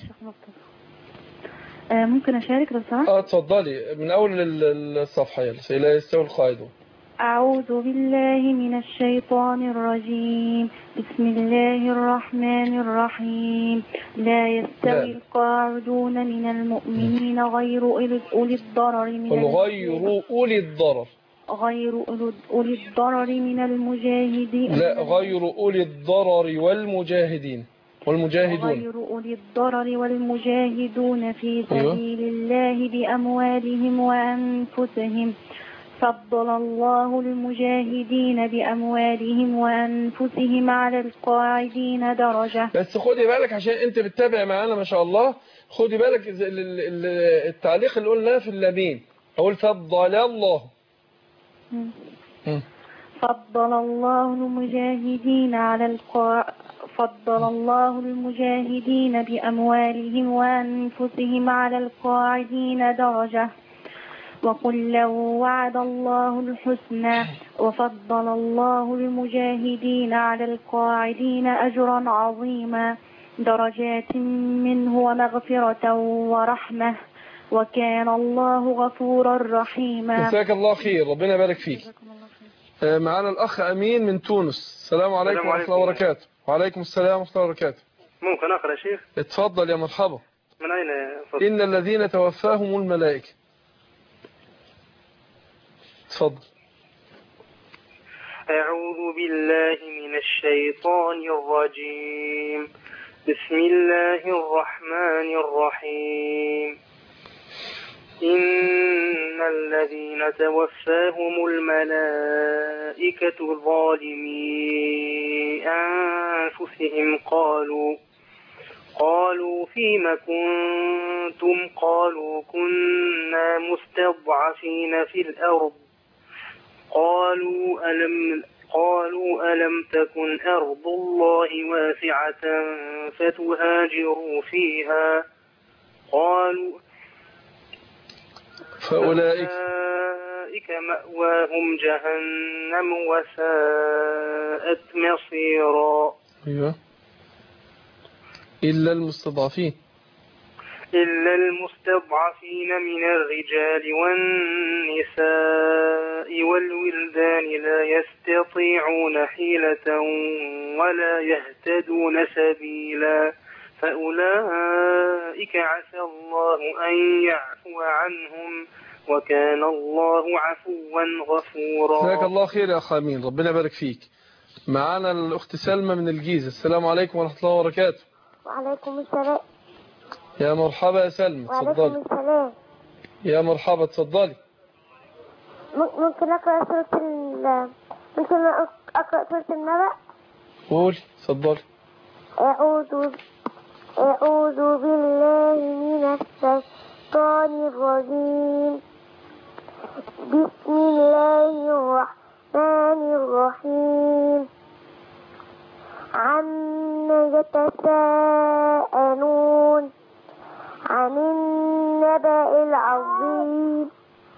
آه ممكن أشارك لو سمحت؟ اه اتفضلي من أول الصفحة. يلا لا يستوي القاعدون. أعوذ بالله من الشيطان الرجيم. بسم الله الرحمن الرحيم. لا يستوي القاعدون من المؤمنين غير أولي الضرر من غير أولي الضرر غير أولي الضرر من المجاهدين. لا غير أولي الضرر والمجاهدين والمجاهدون غير أولي الضرر والمجاهدون في سبيل الله بأموالهم وأنفسهم. فضل الله المجاهدين بأموالهم وأنفسهم على القاعدين درجة. بس خدي بالك عشان انت بتتابع معانا ما شاء الله. خدي بالك التعليق اللي قلناه في اللامين. اقول فضل الله. فضل الله المجاهدين على القاع فضل الله المجاهدين بأموالهم وأنفسهم على القاعدين درجة. وكلا وعد الله الحسنى وفضل الله المجاهدين على القاعدين أجرا عظيما درجات منه ومغفرة ورحمة وكان الله غفورا رحيما. جزاك الله خير، ربنا يبارك فيك. معنا الأخ أمين من تونس. السلام عليكم ورحمة الله وبركاته. وعليكم السلام ورحمة الله وبركاته. ممكن أقرأ يا شيخ؟ اتفضل يا مرحبا. من أين فضل؟ إن الذين توفاهم الملائكة. تفضل. أعوذ بالله من الشيطان الرجيم. بسم الله الرحمن الرحيم. إن الذين توفاهم الملائكة ظالمي أنفسهم قالوا قالوا فيم كنتم قالوا كنا مستضعفين في الأرض قالوا ألم قالوا ألم تكن أرض الله واسعة فتهاجروا فيها قالوا فأولئك فأولئك مأواهم جهنم وساءت مصيرا. أيوة. إلا المستضعفين إلا المستضعفين من الرجال والنساء والولدان لا يستطيعون حيلة ولا يهتدون سبيلا فأولئك عسى الله أن يعفو عنهم وكان الله عفوا غفورا. جزاك الله خير يا أخ أمين، ربنا يبارك فيك. معانا الأخت سلمى من الجيزة. السلام عليكم ورحمة الله وبركاته. وعليكم السلام. يا مرحبا يا سلمى. وعليكم السلام. يا مرحبا اتفضلي. ممكن أقرأ سورة ال ممكن أقرأ سورة النبأ؟ قولي اتفضلي. أعوذ أعوذ بالله من الشيطان الرجيم. بسم الله الرحمن الرحيم. عما يتساءلون عن النبأ العظيم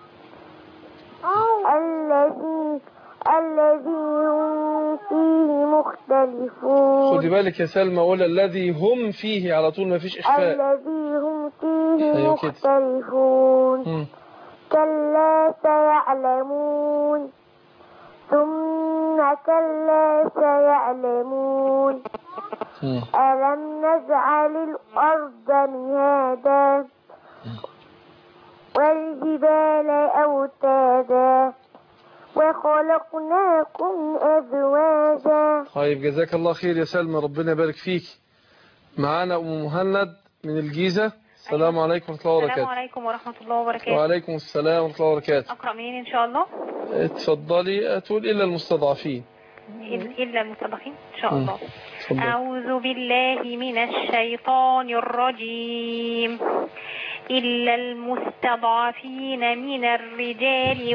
الذي الذي هم فيه مختلفون. خدي بالك يا سلمى، قول الذي هم فيه على طول، ما فيش إخفاء. الذي هم فيه أيوة مختلفون. كلا سيعلمون ثم كلا سيعلمون. ألم نجعل الأرض مهادا والجبال أوتادا خلقناكم أزواجا. طيب جزاك الله خير يا سلمى، ربنا يبارك فيك. معانا أم مهند من الجيزة. السلام أيوة. عليكم ورحمة الله وبركاته. السلام عليكم ورحمة الله وبركاته. وعليكم السلام ورحمة الله وبركاته. أقرأ منين إن شاء الله؟ اتفضلي. تقول إلا المستضعفين. إلا المستضعفين إن شاء الله. م. أعوذ بالله من الشيطان الرجيم. إلا المستضعفين من الرجال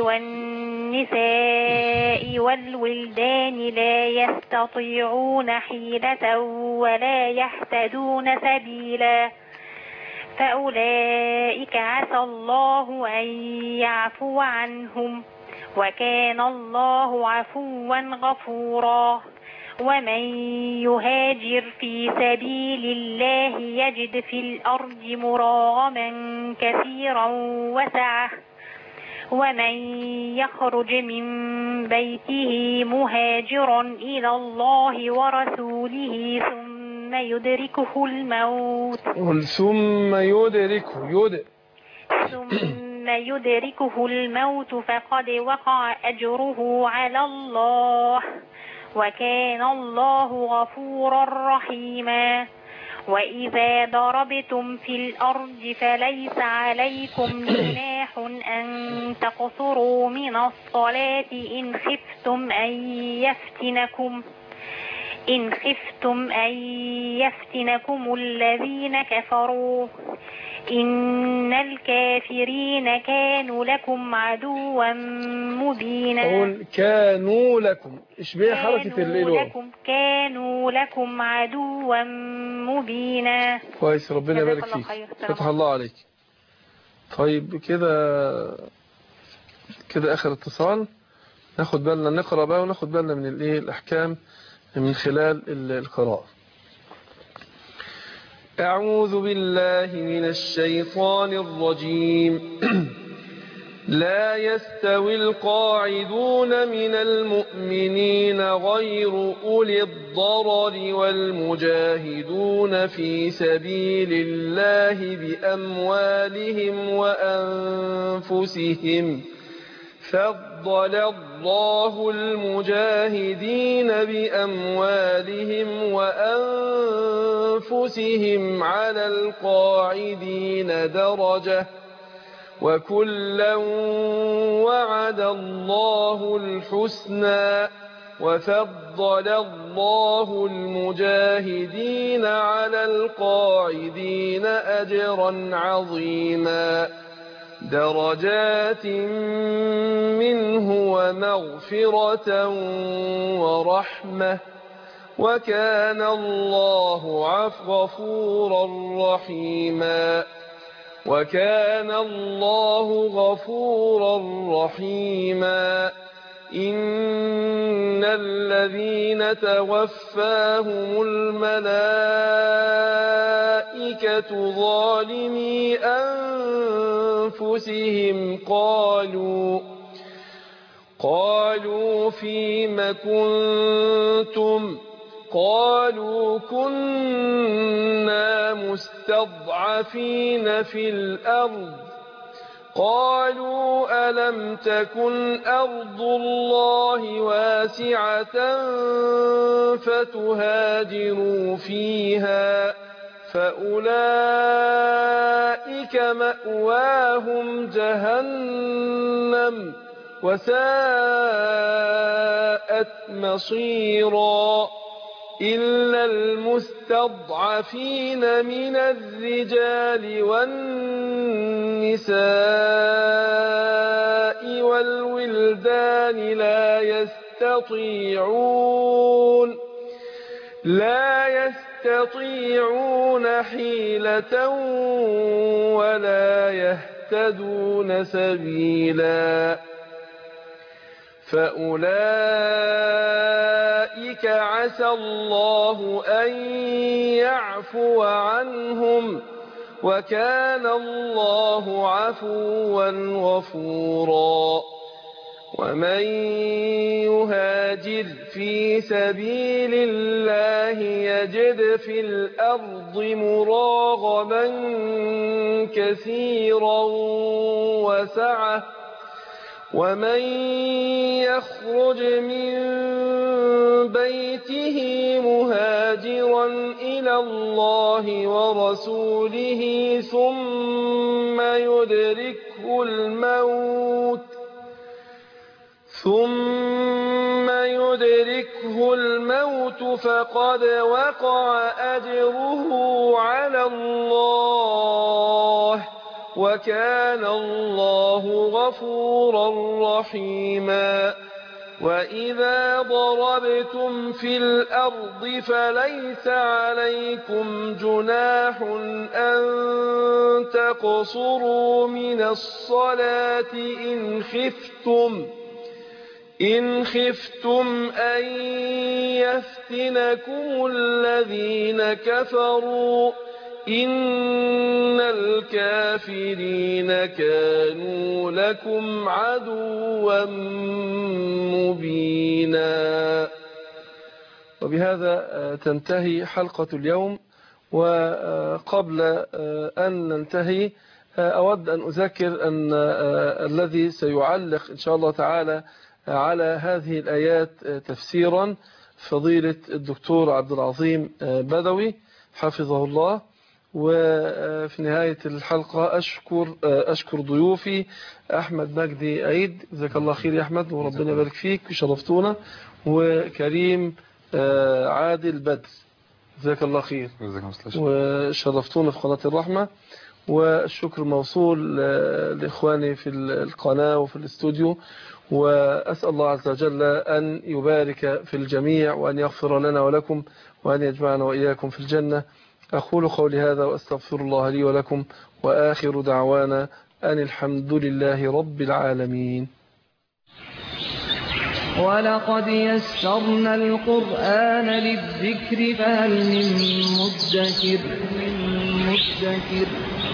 والنساء والولدان لا يستطيعون حيلة ولا يهتدون سبيلا فأولئك عسى الله أن يعفو عنهم وكان الله عفوا غفورا. ومن يهاجر في سبيل الله يجد في الأرض مراغما كثيرا وسعة ومن يخرج من بيته مهاجرا إلى الله ورسوله ثم يدركه الموت ثم يدركه يدرك ثم يدركه الموت فقد وقع أجره على الله وكان الله غفورا رحيما. وإذا ضربتم في الأرض فليس عليكم جناح أن تقصروا من الصلاة إن خفتم أن يفتنكم إن خفتم أن يفتنكم الذين كفروا إن الكافرين كانوا لكم عدوا مبينا. قول كانوا لكم اشبه حركة الليل لكم كانوا لكم عدوا مبينا. كويس، ربنا يبارك فيك، فتح الله عليك. طيب كده كده آخر اتصال، ناخد بالنا نقرأ بقى وناخد بالنا من الايه الأحكام من خلال القراءة. أعوذ بالله من الشيطان الرجيم. لا يستوي القاعدون من المؤمنين غير أولي الضرر والمجاهدون في سبيل الله بأموالهم وأنفسهم. فضل الله المجاهدين بأموالهم وأنفسهم على القاعدين درجة وكلا وعد الله الحسنى وفضل الله المجاهدين على القاعدين أجرا عظيما درجات منه ومغفرة ورحمة وكان الله غفورا رحيما وكان الله غفورا رحيما. إن الذين توفاهم الملائكة ظالمي أنفسهم قالوا قالوا فيم كنتم قالوا كنا مستضعفين في الأرض قالوا ألم تكن أرض الله واسعة فتهاجروا فيها فأولئك مأواهم جهنم وساءت مصيرا. إلا المستضعفين من الرجال والنساء والولدان لا يستطيعون لا يستطيعون حيلة ولا يهتدون سبيلا فأولئك عسى الله أن يعفو عنهم وكان الله عفوا غفورا. ومن يهاجر في سبيل الله يجد في الأرض مراغما كثيرا وسعة ومن يخرج من بيته مهاجرا إلى الله ورسوله ثم يدركه الموت ثم يدركه الموت فقد وقع أجره على الله وكان الله غفورا رحيما وإذا ضربتم في الأرض فليس عليكم جناح أن تقصروا من الصلاة إن خفتم إن خفتم أن يفتنكم الذين كفروا إن الكافرين كانوا لكم عدوا مبينا. وبهذا تنتهي حلقة اليوم. وقبل أن ننتهي أود أن أذكر أن الذي سيعلق إن شاء الله تعالى على هذه الآيات تفسيرا فضيلة الدكتور عبد العظيم بدوي حفظه الله. وفي نهاية الحلقة أشكر أشكر ضيوفي أحمد مجدي عيد، جزاك الله خير يا أحمد وربنا يبارك فيك وشرفتونا، وكريم عادل بدر جزاك الله خير وشرفتونا في قناة الرحمة. والشكر موصول لإخواني في القناة وفي الاستوديو، وأسأل الله عز وجل أن يبارك في الجميع وأن يغفر لنا ولكم وأن يجمعنا وإياكم في الجنة. أقول قولي هذا وأستغفر الله لي ولكم، وآخر دعوانا أن الحمد لله رب العالمين. ولقد يسرنا القرآن للذكر فهل من مدكر مدكر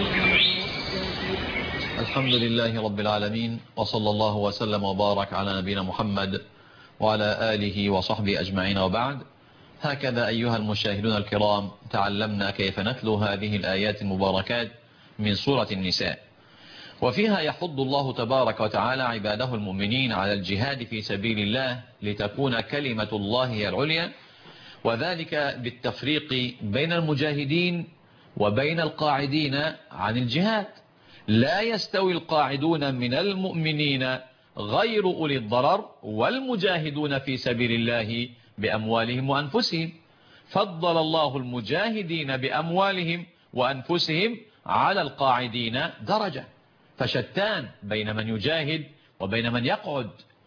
الحمد لله رب العالمين، وصلى الله وسلم وبارك على نبينا محمد وعلى آله وصحبه أجمعين، وبعد. هكذا أيها المشاهدون الكرام تعلمنا كيف نتلو هذه الآيات المباركات من سورة النساء، وفيها يحض الله تبارك وتعالى عباده المؤمنين على الجهاد في سبيل الله لتكون كلمة الله هي العليا، وذلك بالتفريق بين المجاهدين وبين القاعدين عن الجهاد. لا يستوي القاعدون من المؤمنين غير أولي الضرر والمجاهدون في سبيل الله بأموالهم وأنفسهم. فضل الله المجاهدين بأموالهم وأنفسهم على القاعدين درجة، فشتان بين من يجاهد وبين من يقعد.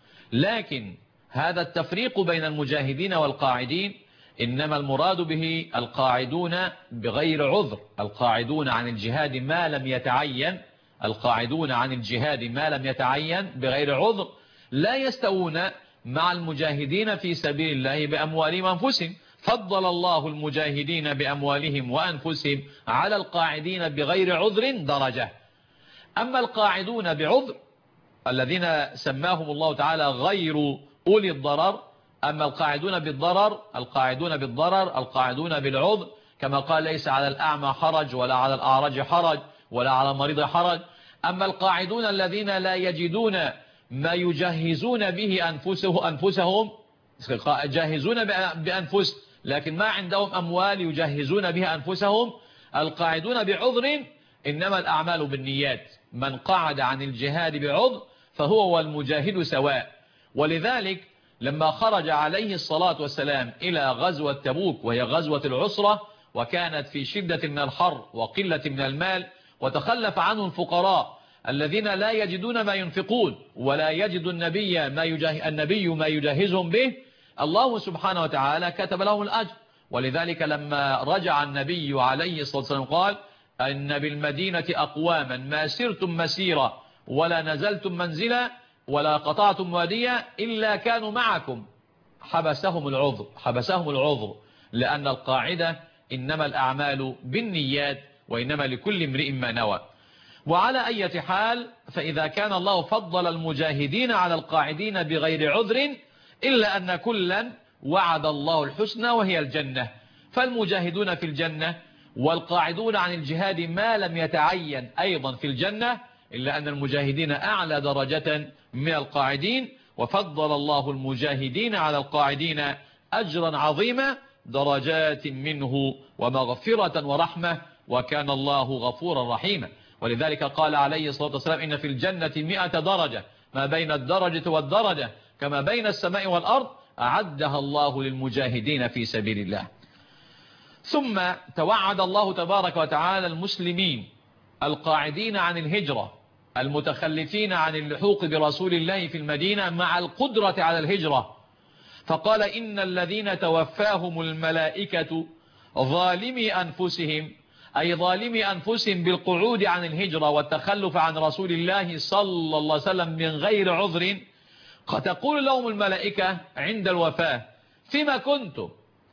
لكن هذا التفريق بين المجاهدين والقاعدين إنما المراد به القاعدون بغير عذر، القاعدون عن الجهاد ما لم يتعين القاعدون عن الجهاد ما لم يتعين بغير عذر لا يستوون مع المجاهدين في سبيل الله بأموالهم وأنفسهم. فضل الله المجاهدين بأموالهم وأنفسهم على القاعدين بغير عذر درجة. أما القاعدون بعذر الذين سماهم الله تعالى غير أولي الضرر، أما القاعدون بالضرر القاعدون بالضرر القاعدون بالعذر، كما قال ليس على الأعمى حرج ولا على الأعرج حرج ولا على المريض حرج. أما القاعدون الذين لا يجدون ما يجهزون به أنفسه أنفسهم جاهزون بأنفسهم لكن ما عندهم أموال يجهزون بها أنفسهم، القاعدون بعذر إنما الأعمال بالنيات. من قعد عن الجهاد بعذر فهو والمجاهد سواء. ولذلك لما خرج عليه الصلاة والسلام إلى غزوة تبوك وهي غزوة العسرة، وكانت في شدة من الحر وقلة من المال، وتخلف عنه الفقراء الذين لا يجدون ما ينفقون ولا يجد النبي ما يجه... النبي ما يجهزهم به، الله سبحانه وتعالى كتب لهم الأجر. ولذلك لما رجع النبي عليه الصلاة والسلام قال أن بالمدينة أقواما ما سرتم مسيرا ولا نزلتم منزلا ولا قطعتم واديا إلا كانوا معكم. حبسهم العذر حبسهم العذر لأن القاعدة إنما الأعمال بالنيات وإنما لكل امرئ ما نوى. وعلى أي حال، فإذا كان الله فضل المجاهدين على القاعدين بغير عذر إلا أن كلا وعد الله الحسنى وهي الجنة، فالمجاهدون في الجنة والقاعدون عن الجهاد ما لم يتعين أيضا في الجنة، إلا أن المجاهدين أعلى درجة من القاعدين، وفضل الله المجاهدين على القاعدين أجرا عظيما درجات منه ومغفرة ورحمة، وكان الله غفورا رحيما. ولذلك قال عليه الصلاة والسلام إن في الجنة مئة درجة، ما بين الدرجة والدرجة كما بين السماء والأرض أعدها الله للمجاهدين في سبيل الله. ثم توعد الله تبارك وتعالى المسلمين القاعدين عن الهجرة المتخلفين عن اللحوق برسول الله في المدينة مع القدرة على الهجرة، فقال إن الذين توفاهم الملائكة ظالمي أنفسهم، أي ظالمي أنفسهم بالقعود عن الهجرة والتخلف عن رسول الله صلى الله عليه وسلم من غير عذر، تقول لهم الملائكة عند الوفاة فيما كنتم؟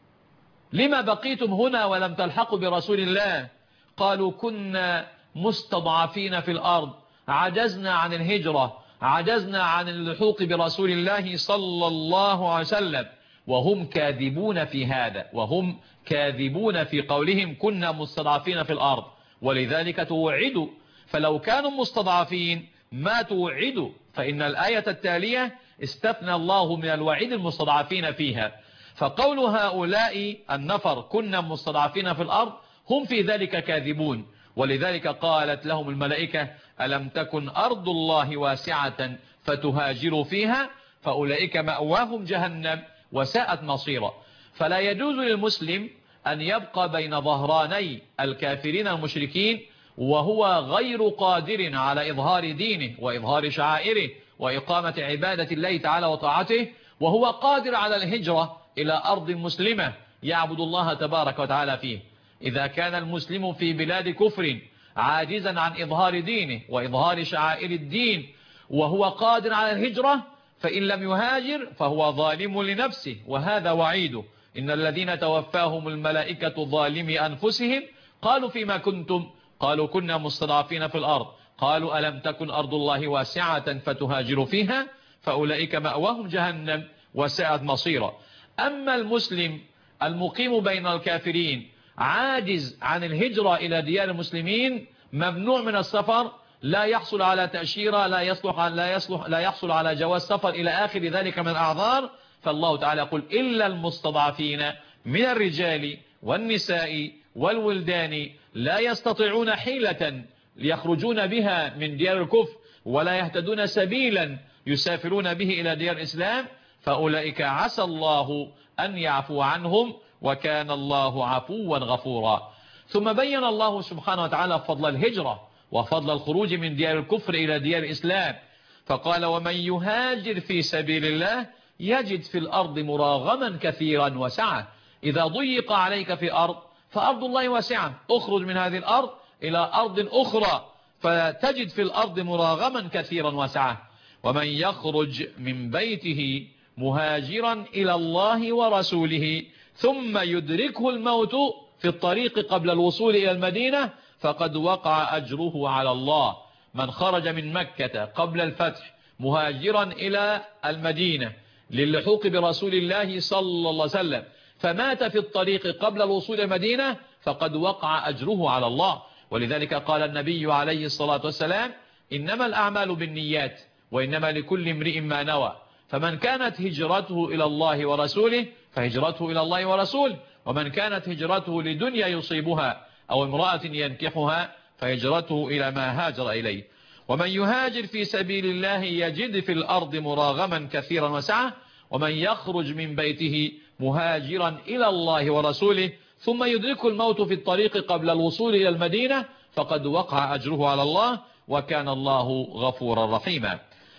لما بقيتم هنا ولم تلحقوا برسول الله؟ قالوا كنا مستضعفين في الأرض، عجزنا عن الهجرة، عجزنا عن اللحوق برسول الله صلى الله عليه وسلم. وهم كاذبون في هذا، وهم كاذبون في قولهم كنا مستضعفين في الأرض، ولذلك توعدوا. فلو كانوا مستضعفين ما توعدوا، فإن الآية التالية استثنى الله من الوعيد المستضعفين فيها. فقول هؤلاء النفر كنا مستضعفين في الأرض هم في ذلك كاذبون. ولذلك قالت لهم الملائكة ألم تكن أرض الله واسعة فتهاجروا فيها، فأولئك مأواهم جهنم وساءت مصيرا. فلا يجوز للمسلم أن يبقى بين ظهراني الكافرين المشركين وهو غير قادر على إظهار دينه وإظهار شعائره وإقامة عبادة الله تعالى وطاعته، وهو قادر على الهجرة إلى أرض مسلمة يعبد الله تبارك وتعالى فيه. إذا كان المسلم في بلاد كفر عاجزا عن إظهار دينه وإظهار شعائر الدين وهو قادر على الهجرة، فإن لم يهاجر فهو ظالم لنفسه، وهذا وعيده. إن الذين توفاهم الملائكة ظالمي أنفسهم قالوا فيما كنتم؟ قالوا كنا مستضعفين في الأرض. قالوا ألم تكن أرض الله واسعة فتهاجروا فيها، فأولئك مأواهم جهنم وساءت مصيرا. أما المسلم المقيم بين الكافرين عاجز عن الهجرة إلى ديار المسلمين، ممنوع من السفر، لا يحصل على تأشيرة، لا يصلح لا يصلح لا يحصل على جواز سفر إلى آخر ذلك من الأعذار. فالله تعالى يقول إلا المستضعفين من الرجال والنساء والولدان لا يستطيعون حيلة ليخرجون بها من ديار الكفر ولا يهتدون سبيلا يسافرون به إلى ديار الإسلام، فأولئك عسى الله أن يعفو عنهم، وكان الله عفوا غفورا. ثم بين الله سبحانه وتعالى فضل الهجرة وفضل الخروج من ديار الكفر إلى ديار الإسلام، فقال ومن يهاجر في سبيل الله يجد في الأرض مراغما كثيرا وسعة. إذا ضيق عليك في أرض فأرض الله واسعة، اخرج من هذه الأرض إلى أرض أخرى فتجد في الأرض مراغما كثيرا وسعة. ومن يخرج من بيته مهاجرا إلى الله ورسوله ثم يدركه الموت في الطريق قبل الوصول إلى المدينة فقد وقع أجره على الله. من خرج من مكة قبل الفتح مهاجرا إلى المدينة للحوق برسول الله صلى الله عليه وسلم فمات في الطريق قبل الوصول إلى المدينة فقد وقع أجره على الله. ولذلك قال النبي عليه الصلاة والسلام إنما الأعمال بالنيات وإنما لكل امرئ ما نوى، فمن كانت هجرته إلى الله ورسوله فهجرته إلى الله ورسوله، ومن كانت هجرته لدنيا يصيبها أو امرأة ينكحها فهجرته إلى ما هاجر إليه. ومن يهاجر في سبيل الله يجد في الأرض مراغما كثيرا وسعة. ومن يخرج من بيته مهاجرا إلى الله ورسوله ثم يدركه الموت في الطريق قبل الوصول إلى المدينة فقد وقع أجره على الله، وكان الله غفورا رحيما.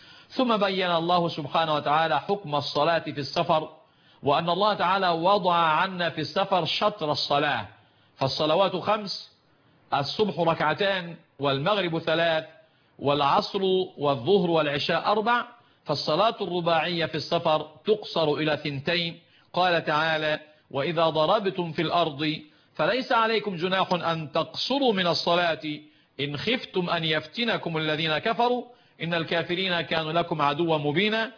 ثم بين الله سبحانه وتعالى حكم الصلاة في السفر، وأن الله تعالى وضع عنا في السفر شطر الصلاة، فالصلوات خمس: الصبح ركعتان، والمغرب ثلاث، والعصر والظهر والعشاء أربع. فالصلاة الرباعية في السفر تقصر إلى ثنتين. قال تعالى وإذا ضربتم في الأرض فليس عليكم جناح أن تقصروا من الصلاة إن خفتم أن يفتنكم الذين كفروا إن الكافرين كانوا لكم عدوا مبينا.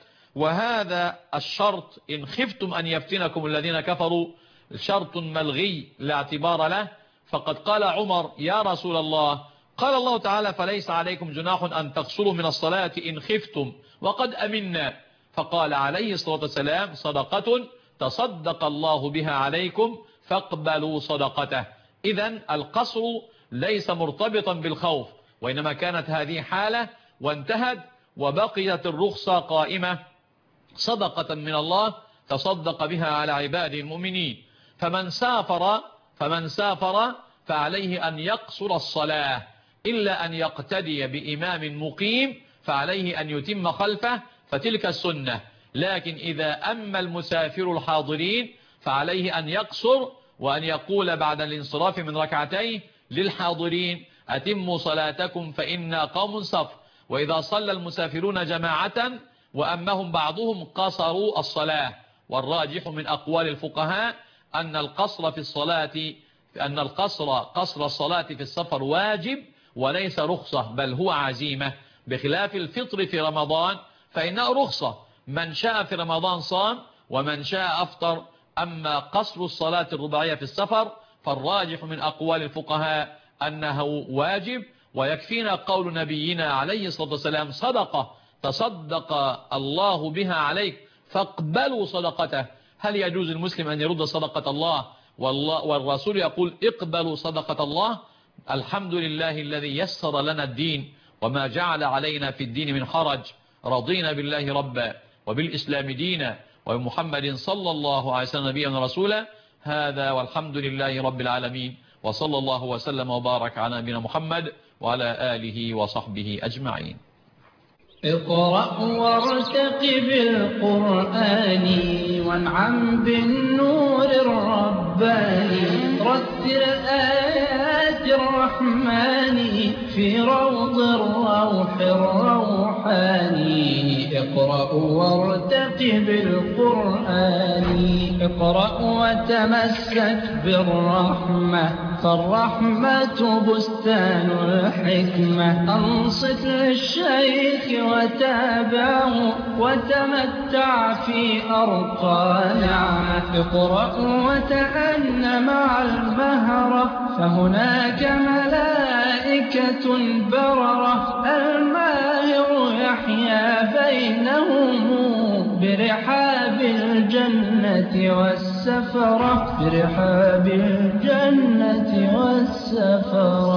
وهذا الشرط إن خفتم أن يفتنكم الذين كفروا شرط ملغي لا اعتبار له، فقد قال عمر يا رسول الله قال الله تعالى فليس عليكم جناح أن تقصروا من الصلاة إن خفتم وقد أمنا. فقال عليه الصلاة والسلام صدقة تصدق الله بها عليكم فاقبلوا صدقته. إذن القصر ليس مرتبطا بالخوف، وإنما كانت هذه حالة وانتهت وبقيت الرخصة قائمة صدقة من الله تصدق بها على عباده المؤمنين. فمن سافر فمن سافر فعليه أن يقصر الصلاة إلا أن يقتدي بإمام مقيم فعليه أن يتم خلفه فتلك السنة. لكن إذا أما المسافر الحاضرين فعليه أن يقصر وأن يقول بعد الانصراف من ركعتين للحاضرين أتموا صلاتكم فإنا قوم صف. وإذا صلى المسافرون جماعة وأمهم بعضهم قصروا الصلاة. والراجح من أقوال الفقهاء أن القصر في الصلاة أن القصر قصر الصلاة في السفر واجب وليس رخصة بل هو عزيمة، بخلاف الفطر في رمضان فإنه رخصة، من شاء في رمضان صام ومن شاء أفطر. أما قصر الصلاة الرباعية في السفر فالراجح من أقوال الفقهاء أنه واجب. ويكفينا قول نبينا عليه الصلاة والسلام صدقة تصدق الله بها عليك فاقبلوا صدقته. هل يجوز المسلم أن يرد صدقة الله والله والرسول يقول اقبلوا صدقة الله؟ الحمد لله الذي يسر لنا الدين وما جعل علينا في الدين من حرج. رضينا بالله ربا وبالإسلام دينا وبمحمد صلى الله عليه وسلم نبيا ورسولا. هذا والحمد لله رب العالمين، وصلى الله وسلم وبارك على نبينا محمد وعلى آله وصحبه أجمعين. اقرأ وارتقب القرآن وانعم بالنور الرباني، رتل آيات الرحمن في روض الروح الروحاني. اقرأ وارتقب القرآن، اقرأ وتمسك بالرحمة فالرحمة بستان الحكمة. أنصت للشيخ وتابعه وتمتع في أرقى نعمة. اقرأ وتأن مع المهرة فهناك ملائكة بررة. الماهر يحيا بينهم برحاب الجنة والسفرة، برحاب الجنة والسفرة.